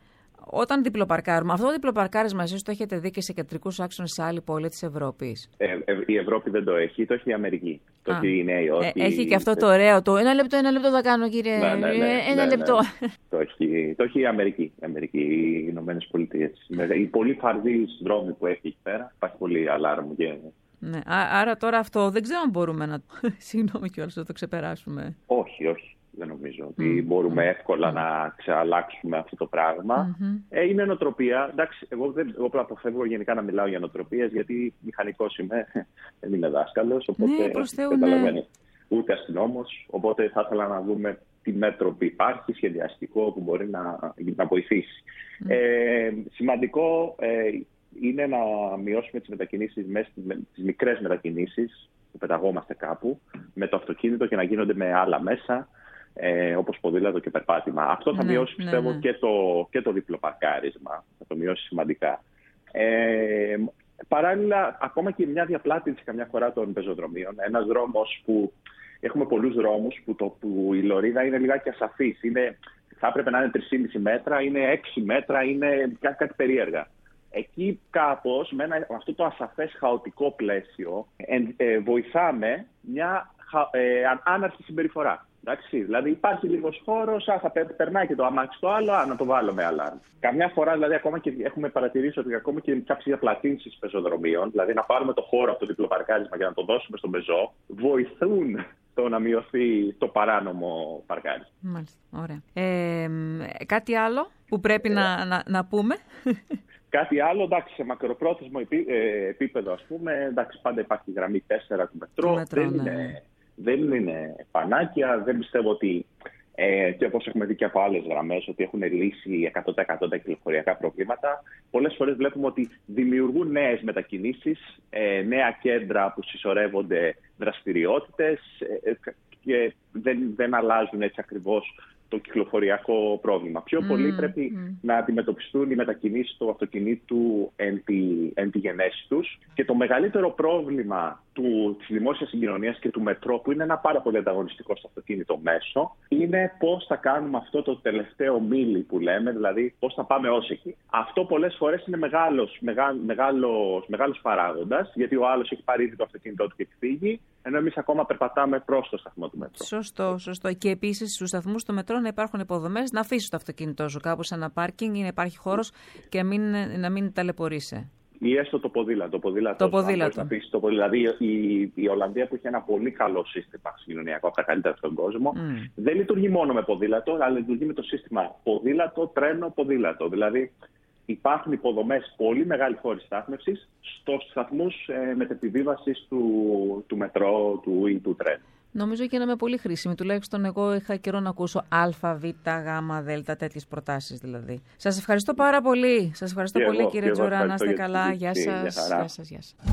Όταν διπλοπαρκάρουμε, αυτό το διπλοπαρκάρισμα εσείς το έχετε δει και σε κεντρικούς άξονες σε άλλη πόλη της Ευρώπης?
Ε, ε, η Ευρώπη δεν το έχει, το έχει η Αμερική. Το έχει η Νέα Υόρκη.
Ε, έχει και αυτό το ωραίο, το ένα λεπτό, ένα λεπτό θα κάνω, κύριε.
Ναι, ναι, ναι,
ένα
ναι,
λεπτό.
Ναι. το, έχει, το έχει η Αμερική, η Αμερική, οι Ηνωμένες Πολιτείες. Οι πολύ φαρδείς δρόμοι που έχει εκεί πέρα, υπάρχει πολύ αλάρμ και...
Ναι, άρα τώρα αυτό δεν ξέρω αν μπορούμε να. Συγγνώμη κιόλας, να το ξεπεράσουμε.
Όχι, όχι. Δεν νομίζω ότι mm. μπορούμε mm. εύκολα mm. να ξεαλλάξουμε αυτό το πράγμα. Mm-hmm. Ε, είναι νοοτροπία. Εντάξει, εγώ, δεν, εγώ αποφεύγω γενικά να μιλάω για νοοτροπίες, γιατί μηχανικός είμαι, δεν είμαι δάσκαλος. Οπότε
ναι, προς Θεού,
καταλαβαίνει.
Ναι.
Ούτε αστυνόμος. Οπότε θα ήθελα να δούμε τι μέτρο που υπάρχει, σχεδιαστικό, που μπορεί να, να βοηθήσει. Mm. Ε, σημαντικό ε, είναι να μειώσουμε τις μετακινήσεις, τις μικρές μετακινήσεις, που πεταγόμαστε κάπου, με το αυτοκίνητο και να γίνονται με άλλα μέσα. Ε, όπως ποδήλατο και περπάτημα. Αυτό θα ναι, μειώσει, ναι, πιστεύω, ναι. Και, το, και το διπλοπαρκάρισμα. Θα το μειώσει σημαντικά. Ε, παράλληλα, ακόμα και μια διαπλάτηση καμιά φορά των πεζοδρομίων. Ένας δρόμος που έχουμε πολλούς δρόμους που, το, που η λωρίδα είναι λιγάκι ασαφής. Είναι, θα έπρεπε να είναι τρία κόμμα πέντε μέτρα, είναι έξι μέτρα, είναι κάτι, κάτι περίεργα. Εκεί κάπως, με ένα, αυτό το ασαφές χαοτικό πλαίσιο, ε, ε, βοηθάμε μια ε, άναρχη συμπεριφορά. Εντάξει, δηλαδή υπάρχει λίγος χώρος, α, θα περνάει και το αμάξι το άλλο, α, να το βάλω με αλάρμ. Καμιά φορά, δηλαδή, ακόμα και έχουμε παρατηρήσει ότι ακόμα και κάποιες διαπλατήσεις πεζοδρομίων, δηλαδή να πάρουμε το χώρο από το διπλοπαρκάρισμα και να το δώσουμε στον πεζό, βοηθούν το να μειωθεί το παράνομο παρκάρισμα.
Μάλιστα, ωραία. Ε, κάτι άλλο που πρέπει ε, να, να, να πούμε?
Κάτι άλλο, εντάξει, σε μακροπρόθεσμο επί, ε, επίπεδο, ας πούμε, εντάξει, πάντα υπάρχει η γραμμή τέσσερα του μετρό, μετρό δεν, ναι. είναι, δεν είναι πανάκια, δεν πιστεύω ότι, ε, και όπως έχουμε δει και από άλλες γραμμές, ότι έχουν λύσει εκατό τοις εκατό τα κυκλοφοριακά προβλήματα. Πολλές φορές βλέπουμε ότι δημιουργούν νέες μετακινήσεις, ε, νέα κέντρα που συσσωρεύονται δραστηριότητες ε, και δεν, δεν αλλάζουν έτσι ακριβώς το κυκλοφοριακό πρόβλημα. Πιο mm, πολύ πρέπει mm. να αντιμετωπιστούν οι μετακινήσεις του αυτοκινήτου εν τη, εν τη γενέση τους. Και το μεγαλύτερο πρόβλημα του, της δημόσιας συγκοινωνίας και του μετρό, που είναι ένα πάρα πολύ ανταγωνιστικό στο αυτοκίνητο μέσο, είναι πώς θα κάνουμε αυτό το τελευταίο μίλι που λέμε, δηλαδή πώς θα πάμε ως εκεί. Αυτό πολλές φορές είναι μεγάλος, μεγά, μεγάλος, μεγάλος παράγοντας, γιατί ο άλλος έχει πάρει ήδη το αυτοκίνητό του και έχει φύγει, ενώ εμείς ακόμα περπατάμε προς το σταθμό του μετρό.
Σωστό, σωστό. Και επίσης στους σταθμούς του μετρό να υπάρχουν υποδομές, να αφήσεις το αυτοκίνητό σου κάπου σε ένα πάρκινγκ ή να υπάρχει χώρος και μην, να μην ταλαιπωρείσαι.
Ή έστω το ποδήλατο. Το ποδήλατο.
Το ποδήλατο.
Το ποδήλατο. Δηλαδή η, η Ολλανδία, που έχει ένα πολύ καλό σύστημα συγκοινωνιακό, από τα καλύτερα στον κόσμο, mm. δεν λειτουργεί μόνο με ποδήλατο, αλλά λειτουργεί με το σύστημα ποδήλατο, τρένο, ποδήλατο. Δηλαδή υπάρχουν υποδομές πολύ μεγάλη χώρη στάθμευσης στους σταθμούς ε, μετεπιβίβασης του, του μετρό του, ή του τρένου.
Νομίζω και να είμαι πολύ χρήσιμη. Τουλάχιστον εγώ είχα καιρό να ακούσω Α, Β, Γ, Δ, τέτοιες προτάσεις δηλαδή. Σας ευχαριστώ πάρα πολύ. Σας ευχαριστώ
και
πολύ,
εγώ,
κύριε Τζουρά. Να είστε καλά.
Γεια
σας.
Γεια σας.
Γεια σας.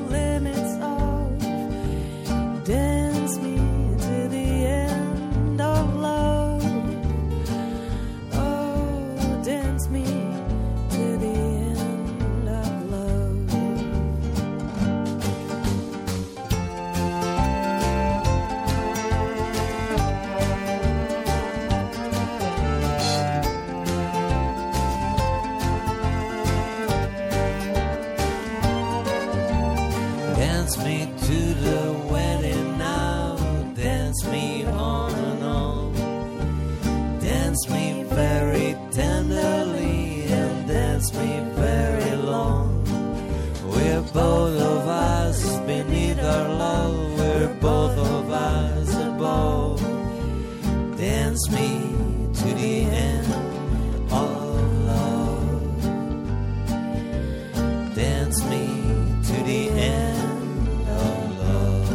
Dance me to the end of dance me to the end of love. Dance me to the end of love.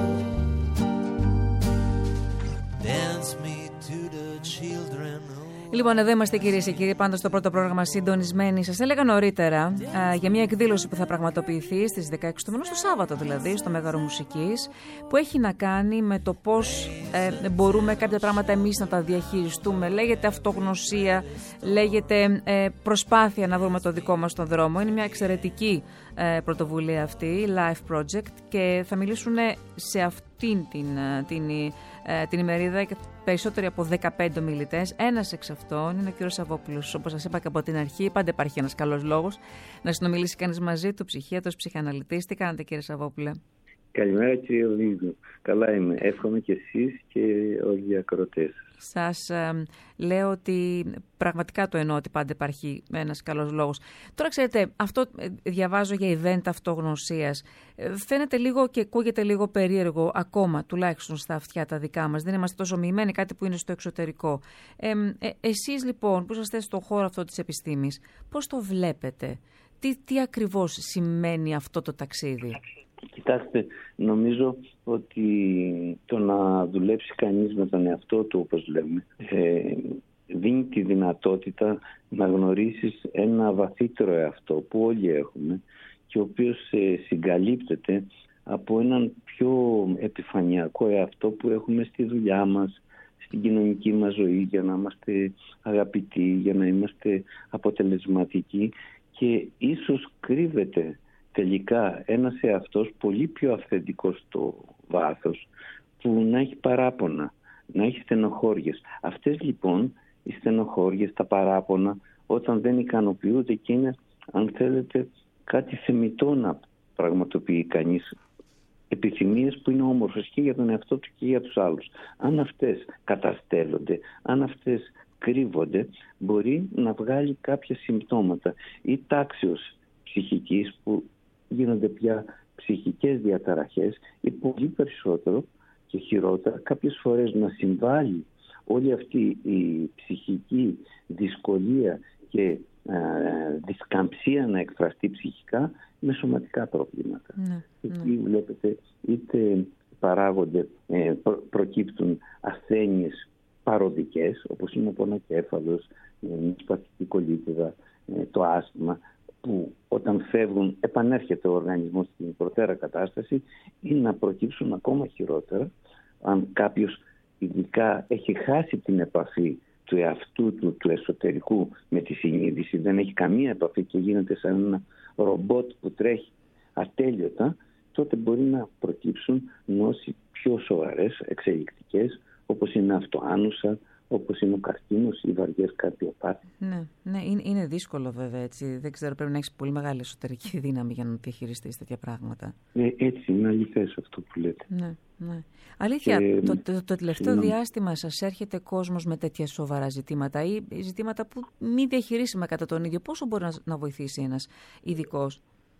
Dance me to the children.
Λοιπόν, εδώ είμαστε κυρίες και κύριοι, πάντα στο πρώτο πρόγραμμα συντονισμένοι. Σας έλεγα νωρίτερα α, για μια εκδήλωση που θα πραγματοποιηθεί στις δεκαέξι του μηνός, το Σάββατο δηλαδή, στο Μέγαρο Μουσικής, που έχει να κάνει με το πώς ε, μπορούμε κάποια πράγματα εμείς να τα διαχειριστούμε. Λέγεται αυτογνωσία, λέγεται ε, προσπάθεια να βρούμε το δικό μας τον δρόμο. Είναι μια εξαιρετική ε, πρωτοβουλία αυτή, Life Project, και θα μιλήσουν σε αυτήν την, την, την, την ημερίδα και περισσότεροι από δεκαπέντε ομιλητές. Ένας εξ αυτών είναι ο κύριος Σαββόπουλος. Όπως σας είπα και από την αρχή, πάντα υπάρχει ένας καλός λόγος να συνομιλήσει κανείς μαζί του, ψυχίατρος, ψυχαναλυτής. Τι κάνετε, κύριε Σαββόπουλε?
Καλημέρα, κύριε Ολύβιο. Καλά είμαι. Εύχομαι και εσείς και όλοι οι ακροατές.
Σας ε, λέω ότι πραγματικά το εννοώ ότι πάντα υπάρχει ένας καλός λόγος. Τώρα, ξέρετε, αυτό ε, διαβάζω για event αυτογνωσίας. Ε, φαίνεται λίγο και ακούγεται λίγο περίεργο ακόμα, τουλάχιστον στα αυτιά τα δικά μας. Δεν είμαστε τόσο μοιημένοι, κάτι που είναι στο εξωτερικό. Ε, ε, εσείς λοιπόν που είσαστε στον χώρο αυτό της επιστήμης, πώς το βλέπετε? Τι, τι ακριβώς σημαίνει αυτό το ταξίδι?
Κοιτάξτε, νομίζω ότι το να δουλέψει κανείς με τον εαυτό του, όπως λέμε, ε, δίνει τη δυνατότητα να γνωρίσεις ένα βαθύτερο εαυτό που όλοι έχουμε και ο οποίος ε, συγκαλύπτεται από έναν πιο επιφανειακό εαυτό που έχουμε στη δουλειά μας, στην κοινωνική μας ζωή, για να είμαστε αγαπητοί, για να είμαστε αποτελεσματικοί, και ίσως κρύβεται τελικά ένας εαυτός πολύ πιο αυθεντικός στο βάθος, που να έχει παράπονα, να έχει στενοχώριες. Αυτές λοιπόν οι στενοχώριες, τα παράπονα, όταν δεν ικανοποιούνται, και είναι, αν θέλετε, κάτι θεμιτό να πραγματοποιεί κανείς επιθυμίες που είναι όμορφες και για τον εαυτό του και για τους άλλους. Αν αυτές καταστέλλονται, αν αυτές κρύβονται, μπορεί να βγάλει κάποια συμπτώματα ή τάξεως ψυχικής, που γίνονται πια ψυχικές διαταραχές, ή πολύ περισσότερο και χειρότερα κάποιες φορές να συμβάλλει όλη αυτή η ψυχική δυσκολία και ε, δισκαμψία να εκφραστεί ψυχικά με σωματικά προβλήματα. Ναι, Εκεί ναι. βλέπετε είτε παράγονται, ε, προ, προκύπτουν ασθένειες παροδικές, όπως είναι ο πονοκέφαλος, η σπαστική κολίτιδα, ε, το άσθμα, που όταν φεύγουν επανέρχεται ο οργανισμός στην προτέρα κατάσταση, ή να προκύψουν ακόμα χειρότερα αν κάποιος ειδικά έχει χάσει την επαφή του εαυτού του, του εσωτερικού με τη συνείδηση, δεν έχει καμία επαφή και γίνεται σαν ένα ρομπότ που τρέχει ατέλειωτα, τότε μπορεί να προκύψουν νόσοι πιο σοβαρές, εξελικτικές, όπως είναι αυτοάνουσα, όπως είναι ο καρκίνος ή βαριές καρδιοπάθειες.
Ναι, ναι, είναι, είναι δύσκολο βέβαια έτσι. Δεν ξέρω, πρέπει να έχεις πολύ μεγάλη εσωτερική δύναμη για να διαχειριστείς τέτοια πράγματα.
Ε, έτσι είναι αληθές αυτό που λέτε.
Ναι, ναι. Αλήθεια, και, το, το, το τελευταίο συγνώμη. διάστημα σας έρχεται κόσμος με τέτοια σοβαρά ζητήματα ή ζητήματα που μη διαχειρίσιμα κατά τον ίδιο? Πόσο μπορεί να, να βοηθήσει ένας ειδικός?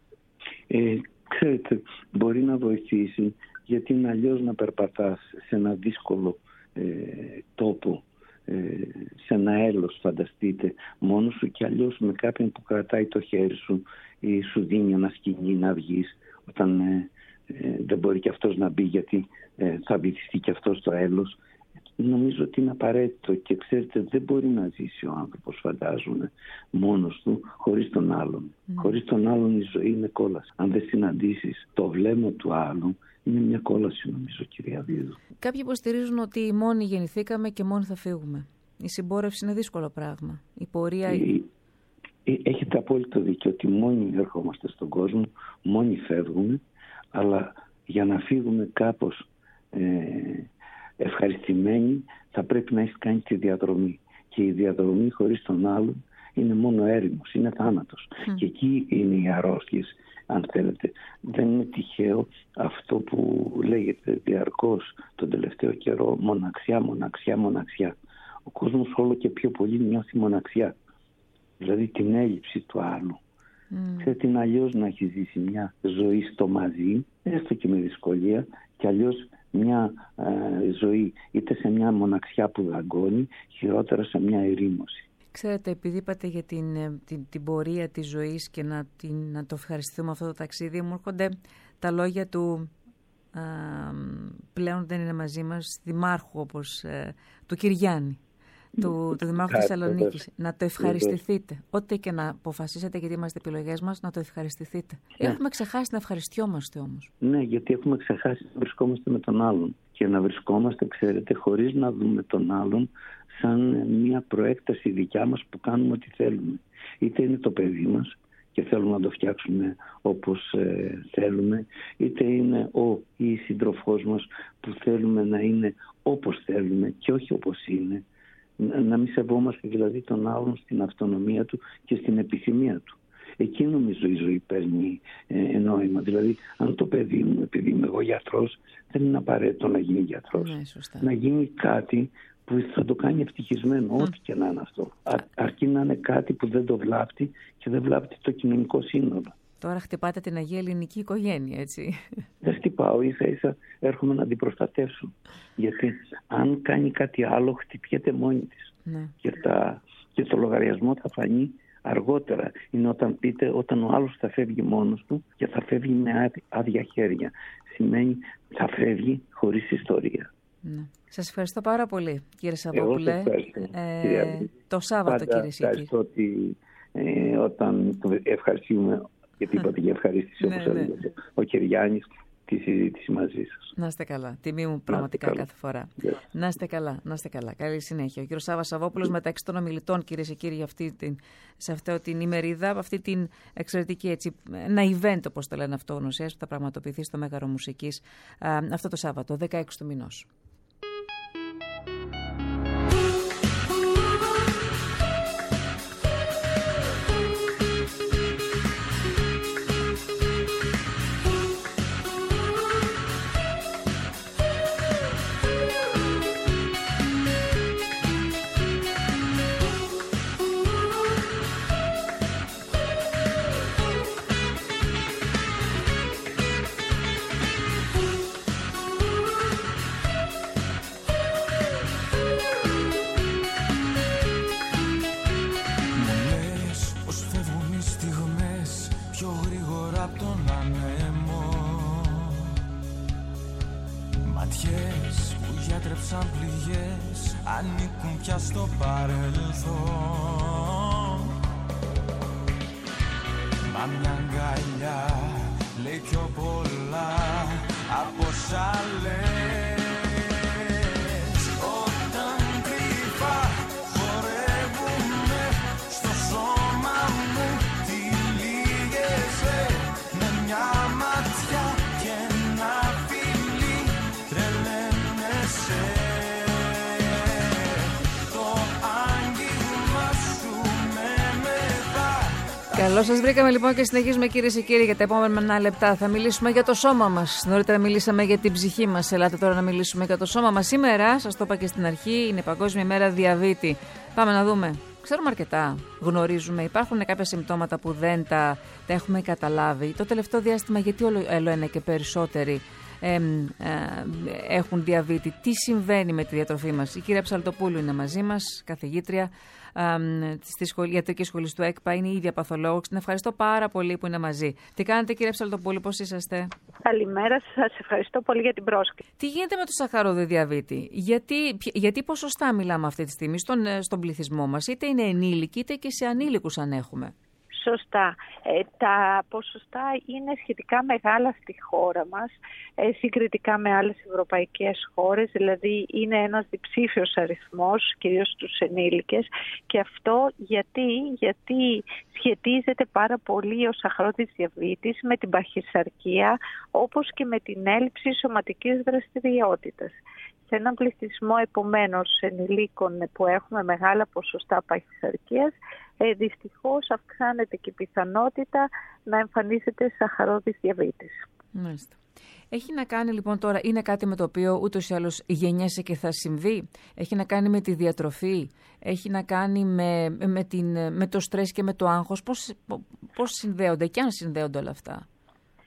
Ε, ξέρετε, μπορεί να βοηθήσει, γιατί είναι αλλιώς να περπατάς σε ένα δύσκολο ε, τόπο, σε ένα έλος, φανταστείτε, μόνος σου, και αλλιώς με κάποιον που κρατάει το χέρι σου ή σου δίνει ένα σκηνή να βγεις όταν ε, ε, δεν μπορεί και αυτός να μπει, γιατί ε, θα βυθιστεί και αυτός στο έλος. Νομίζω ότι είναι απαραίτητο, και ξέρετε, δεν μπορεί να ζήσει ο άνθρωπος, φαντάζομαι, μόνος του χωρίς τον άλλον. Mm. Χωρίς τον άλλον η ζωή είναι κόλαση. Αν δεν συναντήσεις το βλέμμα του άλλου, είναι μια κόλαση, νομίζω, κυρία Βίδου.
Κάποιοι υποστηρίζουν ότι μόνοι γεννηθήκαμε και μόνοι θα φύγουμε. Η συμπόρευση είναι δύσκολο πράγμα. Η πορεία...
Ε, ε, έχετε απόλυτο δίκιο ότι μόνοι ερχόμαστε στον κόσμο, μόνοι φεύγουμε, αλλά για να φύγουμε κάπως ε, ευχαριστημένοι θα πρέπει να έχεις κάνει τη διαδρομή. Και η διαδρομή χωρίς τον άλλον είναι μόνο έρημος, είναι θάνατος. Mm. Και εκεί είναι οι αρρώστιες, αν θέλετε. Δεν είναι τυχαίο αυτό που λέγεται διαρκώς τον τελευταίο καιρό, μοναξιά, μοναξιά, μοναξιά. Ο κόσμος όλο και πιο πολύ νιώθει μοναξιά. Δηλαδή την έλλειψη του άλλου. Mm. Ξέρετε, είναι αλλιώς να έχει ζήσει μια ζωή στο μαζί, έστω και με δυσκολία, και αλλιώς μια ε, ζωή είτε σε μια μοναξιά που δαγκώνει, χειρότερα σε μια ερήμωση.
Ξέρετε, επειδή είπατε για την, την, την πορεία της ζωής και να, την, να το ευχαριστηθούμε αυτό το ταξίδι, μου έρχονται τα λόγια του α, πλέον δεν είναι μαζί μας δημάρχου όπως ε, του Κυριάννη, του, του Δημάρχου Θεσσαλονίκης. Να το ευχαριστηθείτε. Ό,τι και να αποφασίσετε, γιατί είμαστε επιλογές μας, να το ευχαριστηθείτε. Ναι. Έχουμε ξεχάσει να ευχαριστιόμαστε όμως.
Ναι, γιατί έχουμε ξεχάσει να βρισκόμαστε με τον άλλον. Και να βρισκόμαστε, ξέρετε, χωρίς να δούμε τον άλλον σαν μια προέκταση δικιά μας που κάνουμε ό,τι θέλουμε. Είτε είναι το παιδί μας και θέλουμε να το φτιάξουμε όπως ε, θέλουμε, είτε είναι ο ή η σύντροφός μας που θέλουμε να είναι όπως θέλουμε και όχι όπως είναι. Να μην σεβόμαστε δηλαδή τον άλλον στην αυτονομία του και στην επιθυμία του. Εκεί νομίζω η ζωή παίρνει ε, νόημα. Δηλαδή, αν το παιδί μου, επειδή είμαι εγώ γιατρός, δεν είναι απαραίτητο να γίνει γιατρός.
Ναι,
να γίνει κάτι που θα το κάνει ευτυχισμένο, mm. ό,τι και να είναι αυτό. Α, αρκεί να είναι κάτι που δεν το βλάπτει και δεν βλάπτει το κοινωνικό σύνολο.
Τώρα χτυπάτε την Αγία Ελληνική οικογένεια, έτσι.
Δεν χτυπάω, ίσα ίσα έρχομαι να την προστατεύσω. Γιατί αν κάνει κάτι άλλο, χτυπιέται μόνη της.
Ναι.
Και, τα, και το λογαριασμό θα φανεί αργότερα. Είναι όταν πείτε, όταν ο άλλος θα φεύγει μόνος του και θα φεύγει με άδεια χέρια. Σημαίνει θα φεύγει χωρίς ιστορία.
Ναι. Σας ευχαριστώ πάρα πολύ, κύριε Σαββόπουλε.
Ε,
το Σάββατο, κύριε Σίκη.
Ευχαριστώ ότι ε, όταν ευχαριστούμε, γιατί είπατε και ευχαρίστηση όπως έλεγε ο Κυριάννης, τη συζήτηση μαζί σας.
Να είστε καλά. Τιμή μου πραγματικά κάθε φορά.
Yes.
Να είστε καλά, να είστε καλά. Καλή συνέχεια. Ο κύριος Σάββας Σαββόπουλος, μεταξύ των ομιλητών, κυρίες και κύριοι, για αυτή την, σε αυτή την ημερίδα, αυτή την εξαιρετική έτσι, ένα event, όπως το λένε αυτογνωσίας, που θα πραγματοποιηθεί στο Μέγαρο Μουσικής α, αυτό το Σάββατο, δεκαέξι του μηνός.
Ανήκουν πια στο παρελθόν. Μα μια αγκαλιά λέει πιο πολλά από όσα λες. Όταν κρυφά χορεύουνε στο σώμα μου, τυλίγεσαι με μια ματιά και ένα φιλί τρελαίνεσαι.
Καλώς σας βρήκαμε λοιπόν και συνεχίζουμε, κυρίες και κύριοι, για τα επόμενα λεπτά. Θα μιλήσουμε για το σώμα μας. Νωρίτερα μιλήσαμε για την ψυχή μας. Ελάτε τώρα να μιλήσουμε για το σώμα μας. Σήμερα, σας το είπα και στην αρχή, είναι Παγκόσμια ημέρα διαβήτη. Πάμε να δούμε. Ξέρουμε αρκετά, γνωρίζουμε, υπάρχουν κάποια συμπτώματα που δεν τα, τα έχουμε καταλάβει. Το τελευταίο διάστημα, γιατί όλο, όλο ένα και περισσότεροι ε, ε, έχουν διαβήτη. Τι συμβαίνει με τη διατροφή μας? Η κυρία Ψαλτοπούλου είναι μαζί μας, καθηγήτρια στη σχολή, ιατρική σχολή του ΕΚΠΑ, είναι η ίδια παθολόγος. Την ευχαριστώ πάρα πολύ που είναι μαζί. Τι κάνετε, κύριε Ψαλτοπούλου, πώς είσαστε?
Καλημέρα σας, ευχαριστώ πολύ για την πρόσκληση.
Τι γίνεται με το σαχαρόδι διαβήτη? Γιατί, γιατί ποσοστά μιλάμε αυτή τη στιγμή στον, στον πληθυσμό μας? Είτε είναι ενήλικοι, είτε και σε ανήλικους αν έχουμε.
Σωστά. Ε, τα ποσοστά είναι σχετικά μεγάλα στη χώρα μας, ε, συγκριτικά με άλλες ευρωπαϊκές χώρες, δηλαδή είναι ένας διψήφιος αριθμός, κυρίως στους ενήλικες, και αυτό γιατί, γιατί σχετίζεται πάρα πολύ ο σαχαρόδης διαβήτης με την παχυσαρκία, όπως και με την έλλειψη σωματικής δραστηριότητας. Σε έναν πληθυσμό επομένως ενηλίκων που έχουμε μεγάλα ποσοστά παχυσαρκίας, ε, δυστυχώς αυξάνεται και η πιθανότητα να εμφανίζεται σαχαρόδης διαβήτης.
Μάλιστα. Έχει να κάνει λοιπόν τώρα, είναι κάτι με το οποίο ούτως ή άλλως γεννιέσαι και θα συμβεί? Έχει να κάνει με τη διατροφή? Έχει να κάνει με, με, την, με το στρες και με το άγχος? Πώς, πώς συνδέονται και αν συνδέονται όλα αυτά?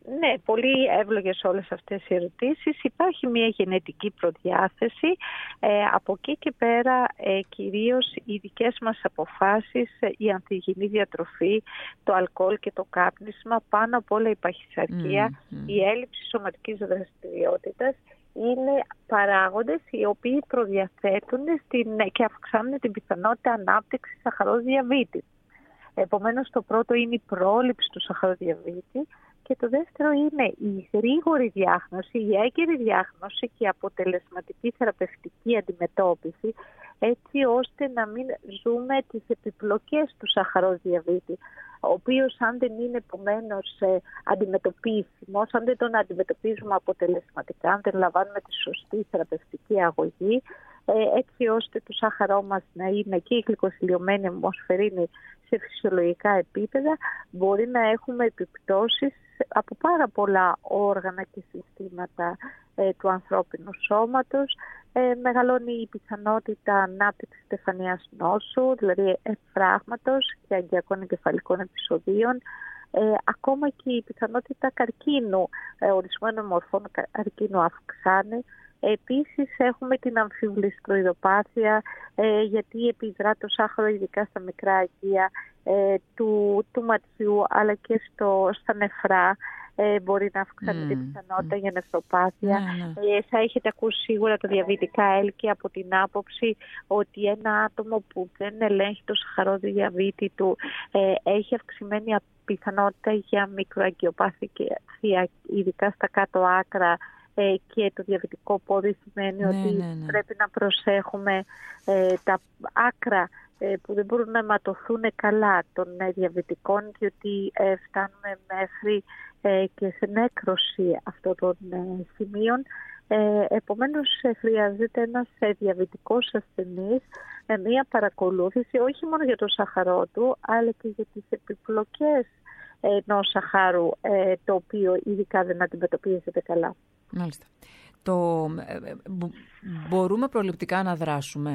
Ναι, πολύ εύλογες όλες αυτές οι ερωτήσεις. Υπάρχει μια γενετική προδιάθεση. Ε, από εκεί και πέρα, ε, κυρίως οι δικές μας αποφάσεις, η ανθυγιεινή διατροφή, το αλκοόλ και το κάπνισμα, πάνω απ' όλα η παχυσαρκία, mm, mm. η έλλειψη σωματικής δραστηριότητας, είναι παράγοντες οι οποίοι προδιαθέτουν στην, και αυξάνουν την πιθανότητα ανάπτυξης σαχαροδιαβήτη. Επομένως, το πρώτο είναι η πρόληψη του σαχαροδιαβήτη και το δεύτερο είναι η γρήγορη διάγνωση, η έγκαιρη διάγνωση και η αποτελεσματική θεραπευτική αντιμετώπιση, έτσι ώστε να μην ζούμε τις επιπλοκές του σαχαροδιαβήτη, ο οποίος αν δεν είναι επομένως ε, αντιμετωπίσιμος, αν δεν τον αντιμετωπίζουμε αποτελεσματικά, αν δεν λαμβάνουμε τη σωστή θεραπευτική αγωγή, ε, έτσι ώστε το σάχαρό μας να είναι και η γλυκοσυλιωμένη αιμοσφαιρίνη σε φυσιολογικά επίπεδα, μπορεί να έχουμε επιπτώσεις από πάρα πολλά όργανα και συστήματα ε, του ανθρώπινου σώματος. Ε, μεγαλώνει η πιθανότητα ανάπτυξης στεφανίας νόσου, δηλαδή εφράγματος και αγκιακών εγκεφαλικών επεισοδίων. Ε, ακόμα και η πιθανότητα καρκίνου, ε, ορισμένων μορφών καρκίνου αυξάνει. Επίσης έχουμε την αμφιβληστροειδοπάθεια, ε, γιατί επιδρά το σάχαρο ειδικά στα μικρά αγγεία ε, του, του ματιού αλλά και στο, στα νεφρά. Ε, μπορεί να αυξάνει mm. την πιθανότητα mm. για νεφροπάθεια. Mm. Ε, θα έχετε ακούσει σίγουρα τα διαβητικά έλκη από την άποψη ότι ένα άτομο που δεν ελέγχει το σαχαροδιαβήτη του ε, έχει αυξημένη πιθανότητα για μικροαγκιοπάθεια, ειδικά στα κάτω άκρα, ε, και το διαβητικό πόδι σημαίνει ναι, ότι ναι, ναι. πρέπει να προσέχουμε ε, τα άκρα ε, που δεν μπορούν να αιματωθούν καλά των ε, διαβητικών, διότι ε, φτάνουμε μέχρι ε, και σε νέκρωση αυτών των ε, σημείων. Ε, επομένως ε, χρειάζεται ένας ε, διαβητικός ασθενής με μία παρακολούθηση όχι μόνο για το σαχαρό του αλλά και για τις επιπλοκές ενός σαχάρου ε, το οποίο ειδικά δεν αντιμετωπίζεται καλά.
Μάλιστα. Το, ε, μπο, μπορούμε προληπτικά να δράσουμε?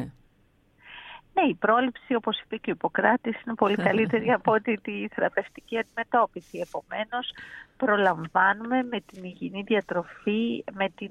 Ναι, η πρόληψη, όπως είπε και ο Ιπποκράτης, είναι πολύ καλύτερη από ότι τη θεραπευτική αντιμετώπιση. Επομένως, προλαμβάνουμε με την υγιεινή διατροφή, με την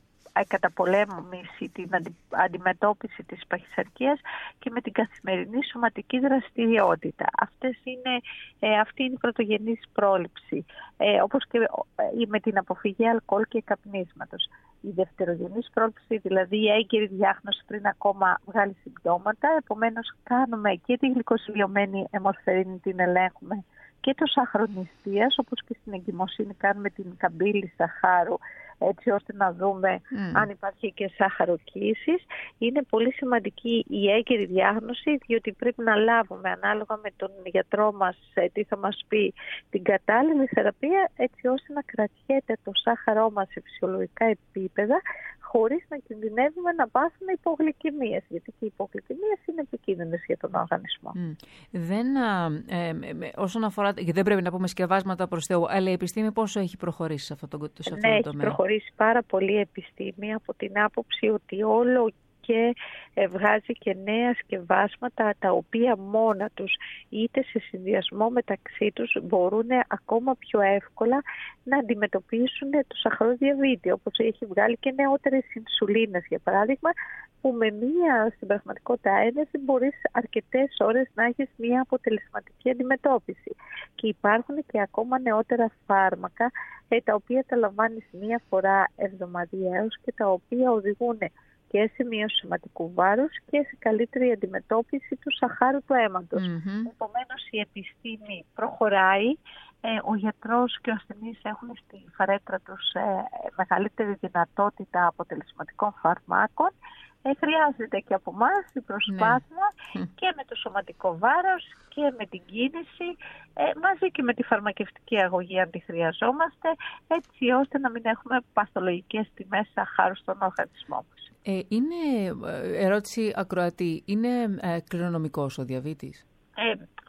καταπολέμηση, την αντιμετώπιση της παχυσαρκίας και με την καθημερινή σωματική δραστηριότητα. Αυτές είναι, ε, αυτή είναι η πρωτογενής πρόληψη, ε, όπως και ε, με την αποφυγή αλκοόλ και καπνίσματος. Η δευτερογενής πρόληψη, δηλαδή η έγκαιρη διάγνωση πριν ακόμα βγάλει συμπτώματα, επομένως κάνουμε και τη γλυκοσυλιωμένη αιμοσφαιρίνη, την ελέγχουμε, και το σάχαρο νηστείας, όπως και στην εγκυμοσύνη κάνουμε την καμπύλη σαχάρου, έτσι ώστε να δούμε mm. αν υπάρχει και σάχαρο κύσης. Είναι πολύ σημαντική η έγκαιρη διάγνωση, διότι πρέπει να λάβουμε ανάλογα με τον γιατρό μας τι θα μας πει την κατάλληλη θεραπεία, έτσι ώστε να κρατιέται το σάχαρό μας σε φυσιολογικά επίπεδα, χωρίς να κινδυνεύουμε να πάθουμε υπογλυκαιμίες, γιατί και οι υπογλυκαιμίες είναι επικίνδυνες για τον οργανισμό. Mm.
Δεν, ε, ε, όσον αφορά, γιατί δεν πρέπει να πούμε σκευάσματα προς Θεού, αλλά η επιστήμη πόσο έχει προχωρήσει σε αυτό το, σε αυτό
ναι,
το
έχει
τομέα?
προχωρήσει πάρα πολύ η επιστήμη από την άποψη ότι όλο και βγάζει και νέα σκευάσματα τα οποία μόνα τους είτε σε συνδυασμό μεταξύ τους μπορούν ακόμα πιο εύκολα να αντιμετωπίσουν το σαχαροδιαβήτη, όπως έχει βγάλει και νεότερες ινσουλίνες για παράδειγμα, που με μία στην πραγματικότητα ένεση μπορείς αρκετές ώρες να έχεις μία αποτελεσματική αντιμετώπιση. Και υπάρχουν και ακόμα νεότερα φάρμακα ε, τα οποία τα λαμβάνεις μία φορά εβδομαδιαίως και τα οποία οδηγούν και σε μείωση σωματικού βάρους και σε καλύτερη αντιμετώπιση του σαχάρου του αίματος. Mm-hmm. Επομένως η επιστήμη προχωράει, ε, ο γιατρός και ο ασθενής έχουν στη φαρέτρα τους ε, μεγαλύτερη δυνατότητα αποτελεσματικών φαρμάκων. Ε, χρειάζεται και από εμάς η προσπάθεια ναι. και με το σωματικό βάρος και με την κίνηση, ε, μαζί και με τη φαρμακευτική αγωγή αν τη χρειαζόμαστε, έτσι ώστε να μην έχουμε παθολογικές τιμές σαχάρου στον οργανισμό μας.
Ε, είναι, ερώτηση ακροατή, είναι ε, κληρονομικός ο διαβήτης?
Ε,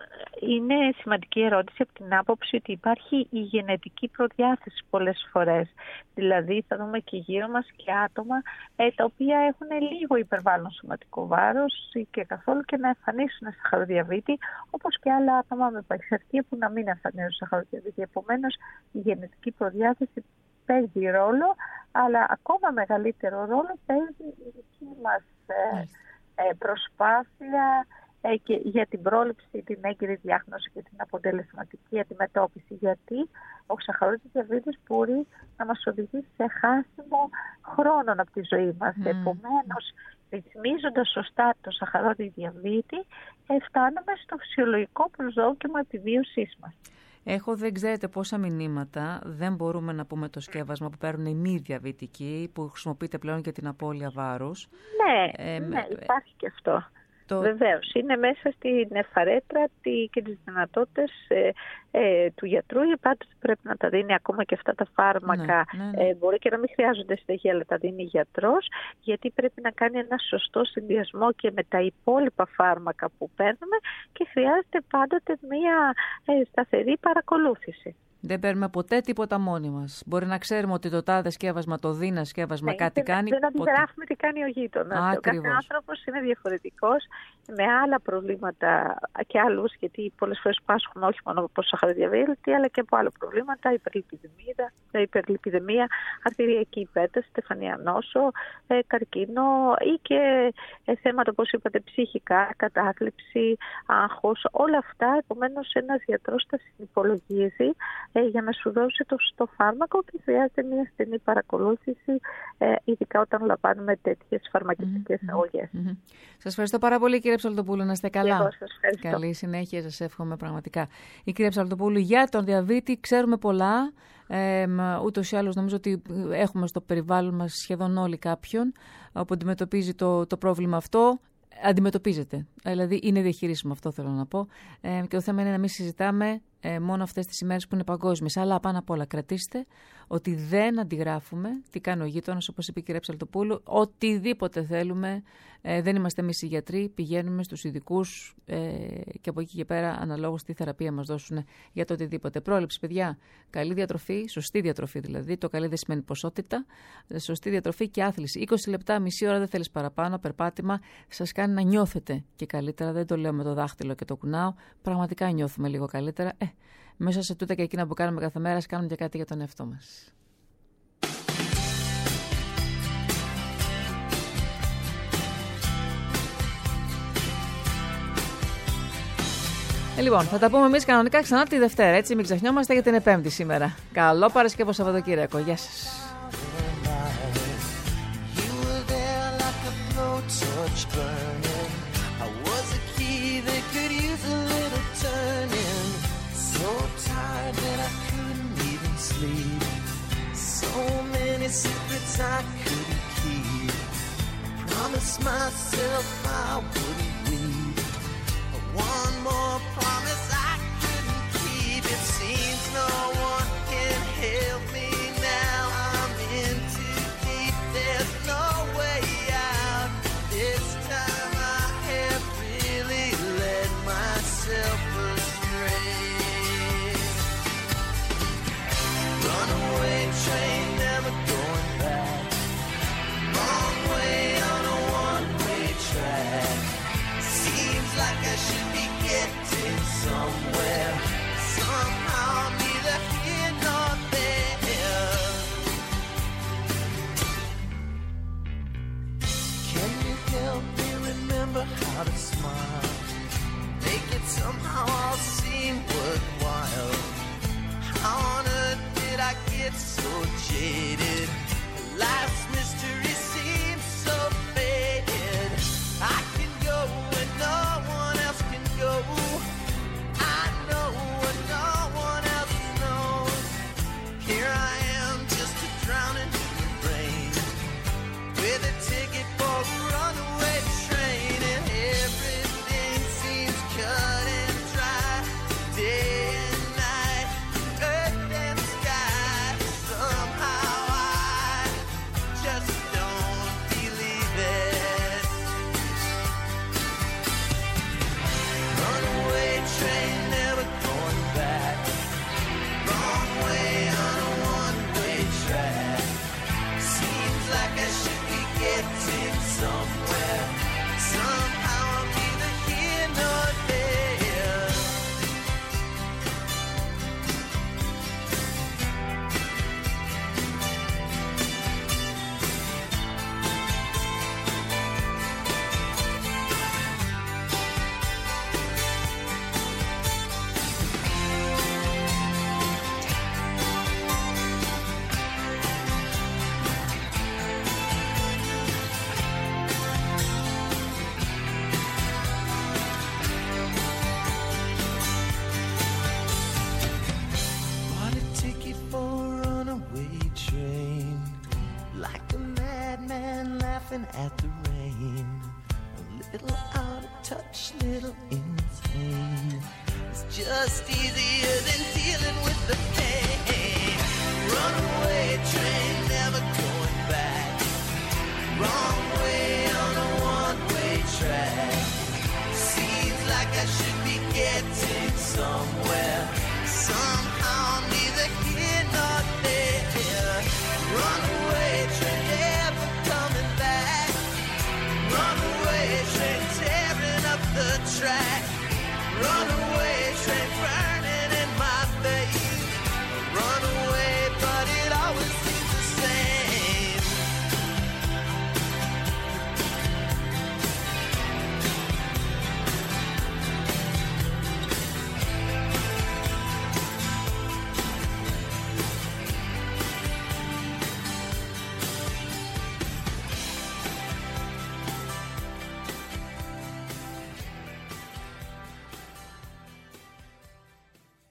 είναι σημαντική ερώτηση από την άποψη ότι υπάρχει η γενετική προδιάθεση πολλές φορές. Δηλαδή θα δούμε και γύρω μας και άτομα ε, τα οποία έχουν λίγο υπερβάλλον σωματικό βάρος και καθόλου και να εμφανίσουν σαχαροδιαβήτη, όπως και άλλα άτομα με παχυσαρκία που να μην εμφανίζουν σαχαροδιαβήτη. Επομένως, η γενετική προδιάθεση παίζει ρόλο, αλλά ακόμα μεγαλύτερο ρόλο παίζει η δική μας ε, ε, προσπάθεια ε, και για την πρόληψη, την έγκυρη διάγνωση και την αποτελεσματική αντιμετώπιση. Γιατί ο σαχαροϊδής διαβήτης μπορεί να μας οδηγήσει σε χάσιμο χρόνο από τη ζωή μας. Mm. Επομένως, ρυθμίζοντας σωστά το σαχαροϊδή διαβήτη, ε, φτάνουμε στο φυσιολογικό προσδόκιμο επιβίωσής μας.
Έχω, δεν ξέρετε πόσα μηνύματα, δεν μπορούμε να πούμε το σκεύασμα που παίρνουν οι μη διαβητικοί, που χρησιμοποιείται πλέον για την απώλεια βάρους.
Ναι,
ε,
ναι, υπάρχει και αυτό.
Το...
Βεβαίως, είναι μέσα στην εφαρέτρα και τις δυνατότητες ε, ε, του γιατρού. Πάντως πρέπει να τα δίνει ακόμα και αυτά τα φάρμακα. Ναι, ναι, ναι. Ε, μπορεί και να μην χρειάζονται συνέχεια, αλλά τα δίνει γιατρός, γιατί πρέπει να κάνει ένα σωστό συνδυασμό και με τα υπόλοιπα φάρμακα που παίρνουμε και χρειάζεται πάντοτε μια ε, σταθερή παρακολούθηση.
Δεν παίρνουμε ποτέ τίποτα μόνοι μας. Μπορεί να ξέρουμε ότι το τάδε σκεύασμα, το δίνα σκεύασμα
ναι,
κάτι
δεν,
κάνει.
Δεν αντιγράφουμε τι κάνει ο γείτονας. Ο κάθε άνθρωπος είναι διαφορετικός, με άλλα προβλήματα και άλλους, γιατί πολλές φορές πάσχουν όχι μόνο από σαχαροδιαβήτη, αλλά και από άλλα προβλήματα, υπερλιπιδεμία, υπερλιπιδεμία αρτηριακή υπέρταση, στεφανία νόσο, ε, καρκίνο ή και ε, θέματα, όπως είπατε, ψυχικά, κατάθλιψη, άγχος, όλα αυτά. Επομένως, ένας γιατρός τα συνυπολογίζει για να σου δώσει το σωστό φάρμακο και χρειάζεται μια στενή παρακολούθηση, ε, ειδικά όταν λαμβάνουμε τέτοιες φαρμακευτικές mm-hmm. αγωγές. Mm-hmm.
Σας ευχαριστώ πάρα πολύ, κύριε Ψαλτοπούλου, να είστε καλά.
Εγώ σας ευχαριστώ.
Καλή συνέχεια, σας εύχομαι πραγματικά. Η κυρία Ψαλτοπούλου, για τον διαβήτη ξέρουμε πολλά. Ε, ούτως ή άλλως νομίζω ότι έχουμε στο περιβάλλον μας σχεδόν όλοι κάποιον που αντιμετωπίζει το, το πρόβλημα αυτό. Αντιμετωπίζεται. Δηλαδή είναι διαχειρίσιμο, αυτό θέλω να πω. Ε, και το θέμα είναι να μην συζητάμε ε, μόνο αυτές τις ημέρες που είναι παγκόσμιες. Αλλά πάνω απ' όλα κρατήστε ότι δεν αντιγράφουμε τι κάνει ο γείτονας, όπως είπε η κυρία Ψαλτοπούλου. Οτιδήποτε θέλουμε, ε, δεν είμαστε εμείς οι γιατροί, πηγαίνουμε στους ειδικούς ε, και από εκεί και πέρα αναλόγως τι θεραπεία μας δώσουν για το οτιδήποτε. Πρόληψη, παιδιά, καλή διατροφή, σωστή διατροφή δηλαδή. Το καλή δεν σημαίνει ποσότητα. Σωστή διατροφή και άθληση. είκοσι λεπτά, μισή ώρα, δεν θέλεις παραπάνω. Περπάτημα σας κάνει να νιώθετε και καλύτερα. Δεν το λέω με το δάχτυλο και το κουνάω. Πραγματικά νιώθουμε λίγο καλύτερα. Ε, μέσα σε τούτα και εκείνα που κάνουμε κάθε μέρα, κάνουμε και κάτι για τον εαυτό μας. Ε, λοιπόν, θα τα πούμε εμείς κανονικά ξανά τη Δευτέρα, έτσι, μην ξεχνιόμαστε γιατί είναι Πέμπτη σήμερα. Καλό Παρασκευό Σαββατοκύριακο. Γεια σας.
Secrets I couldn't keep. Promised myself I wouldn't leave. One more promise I couldn't keep. It seems no one can help me now. I'm in too deep. There's no way out. This time I have really led myself astray. Runaway train. Like I should be getting somewhere. Somehow neither here nor there. Can you help me remember how to smile? Make it somehow all seem worthwhile. How on earth did I get so jaded? Life's mystery seems so faded. I can go and no one else can go. I know and no one else knows. touch, little insane. It's just easier than dealing with the pain. Runaway train, never going back. Wrong way on a one-way track. Seems like I should be getting somewhere. Somehow I'm neither here nor there. Runaway train, never coming back. Runaway train, tearing up the track. Runaway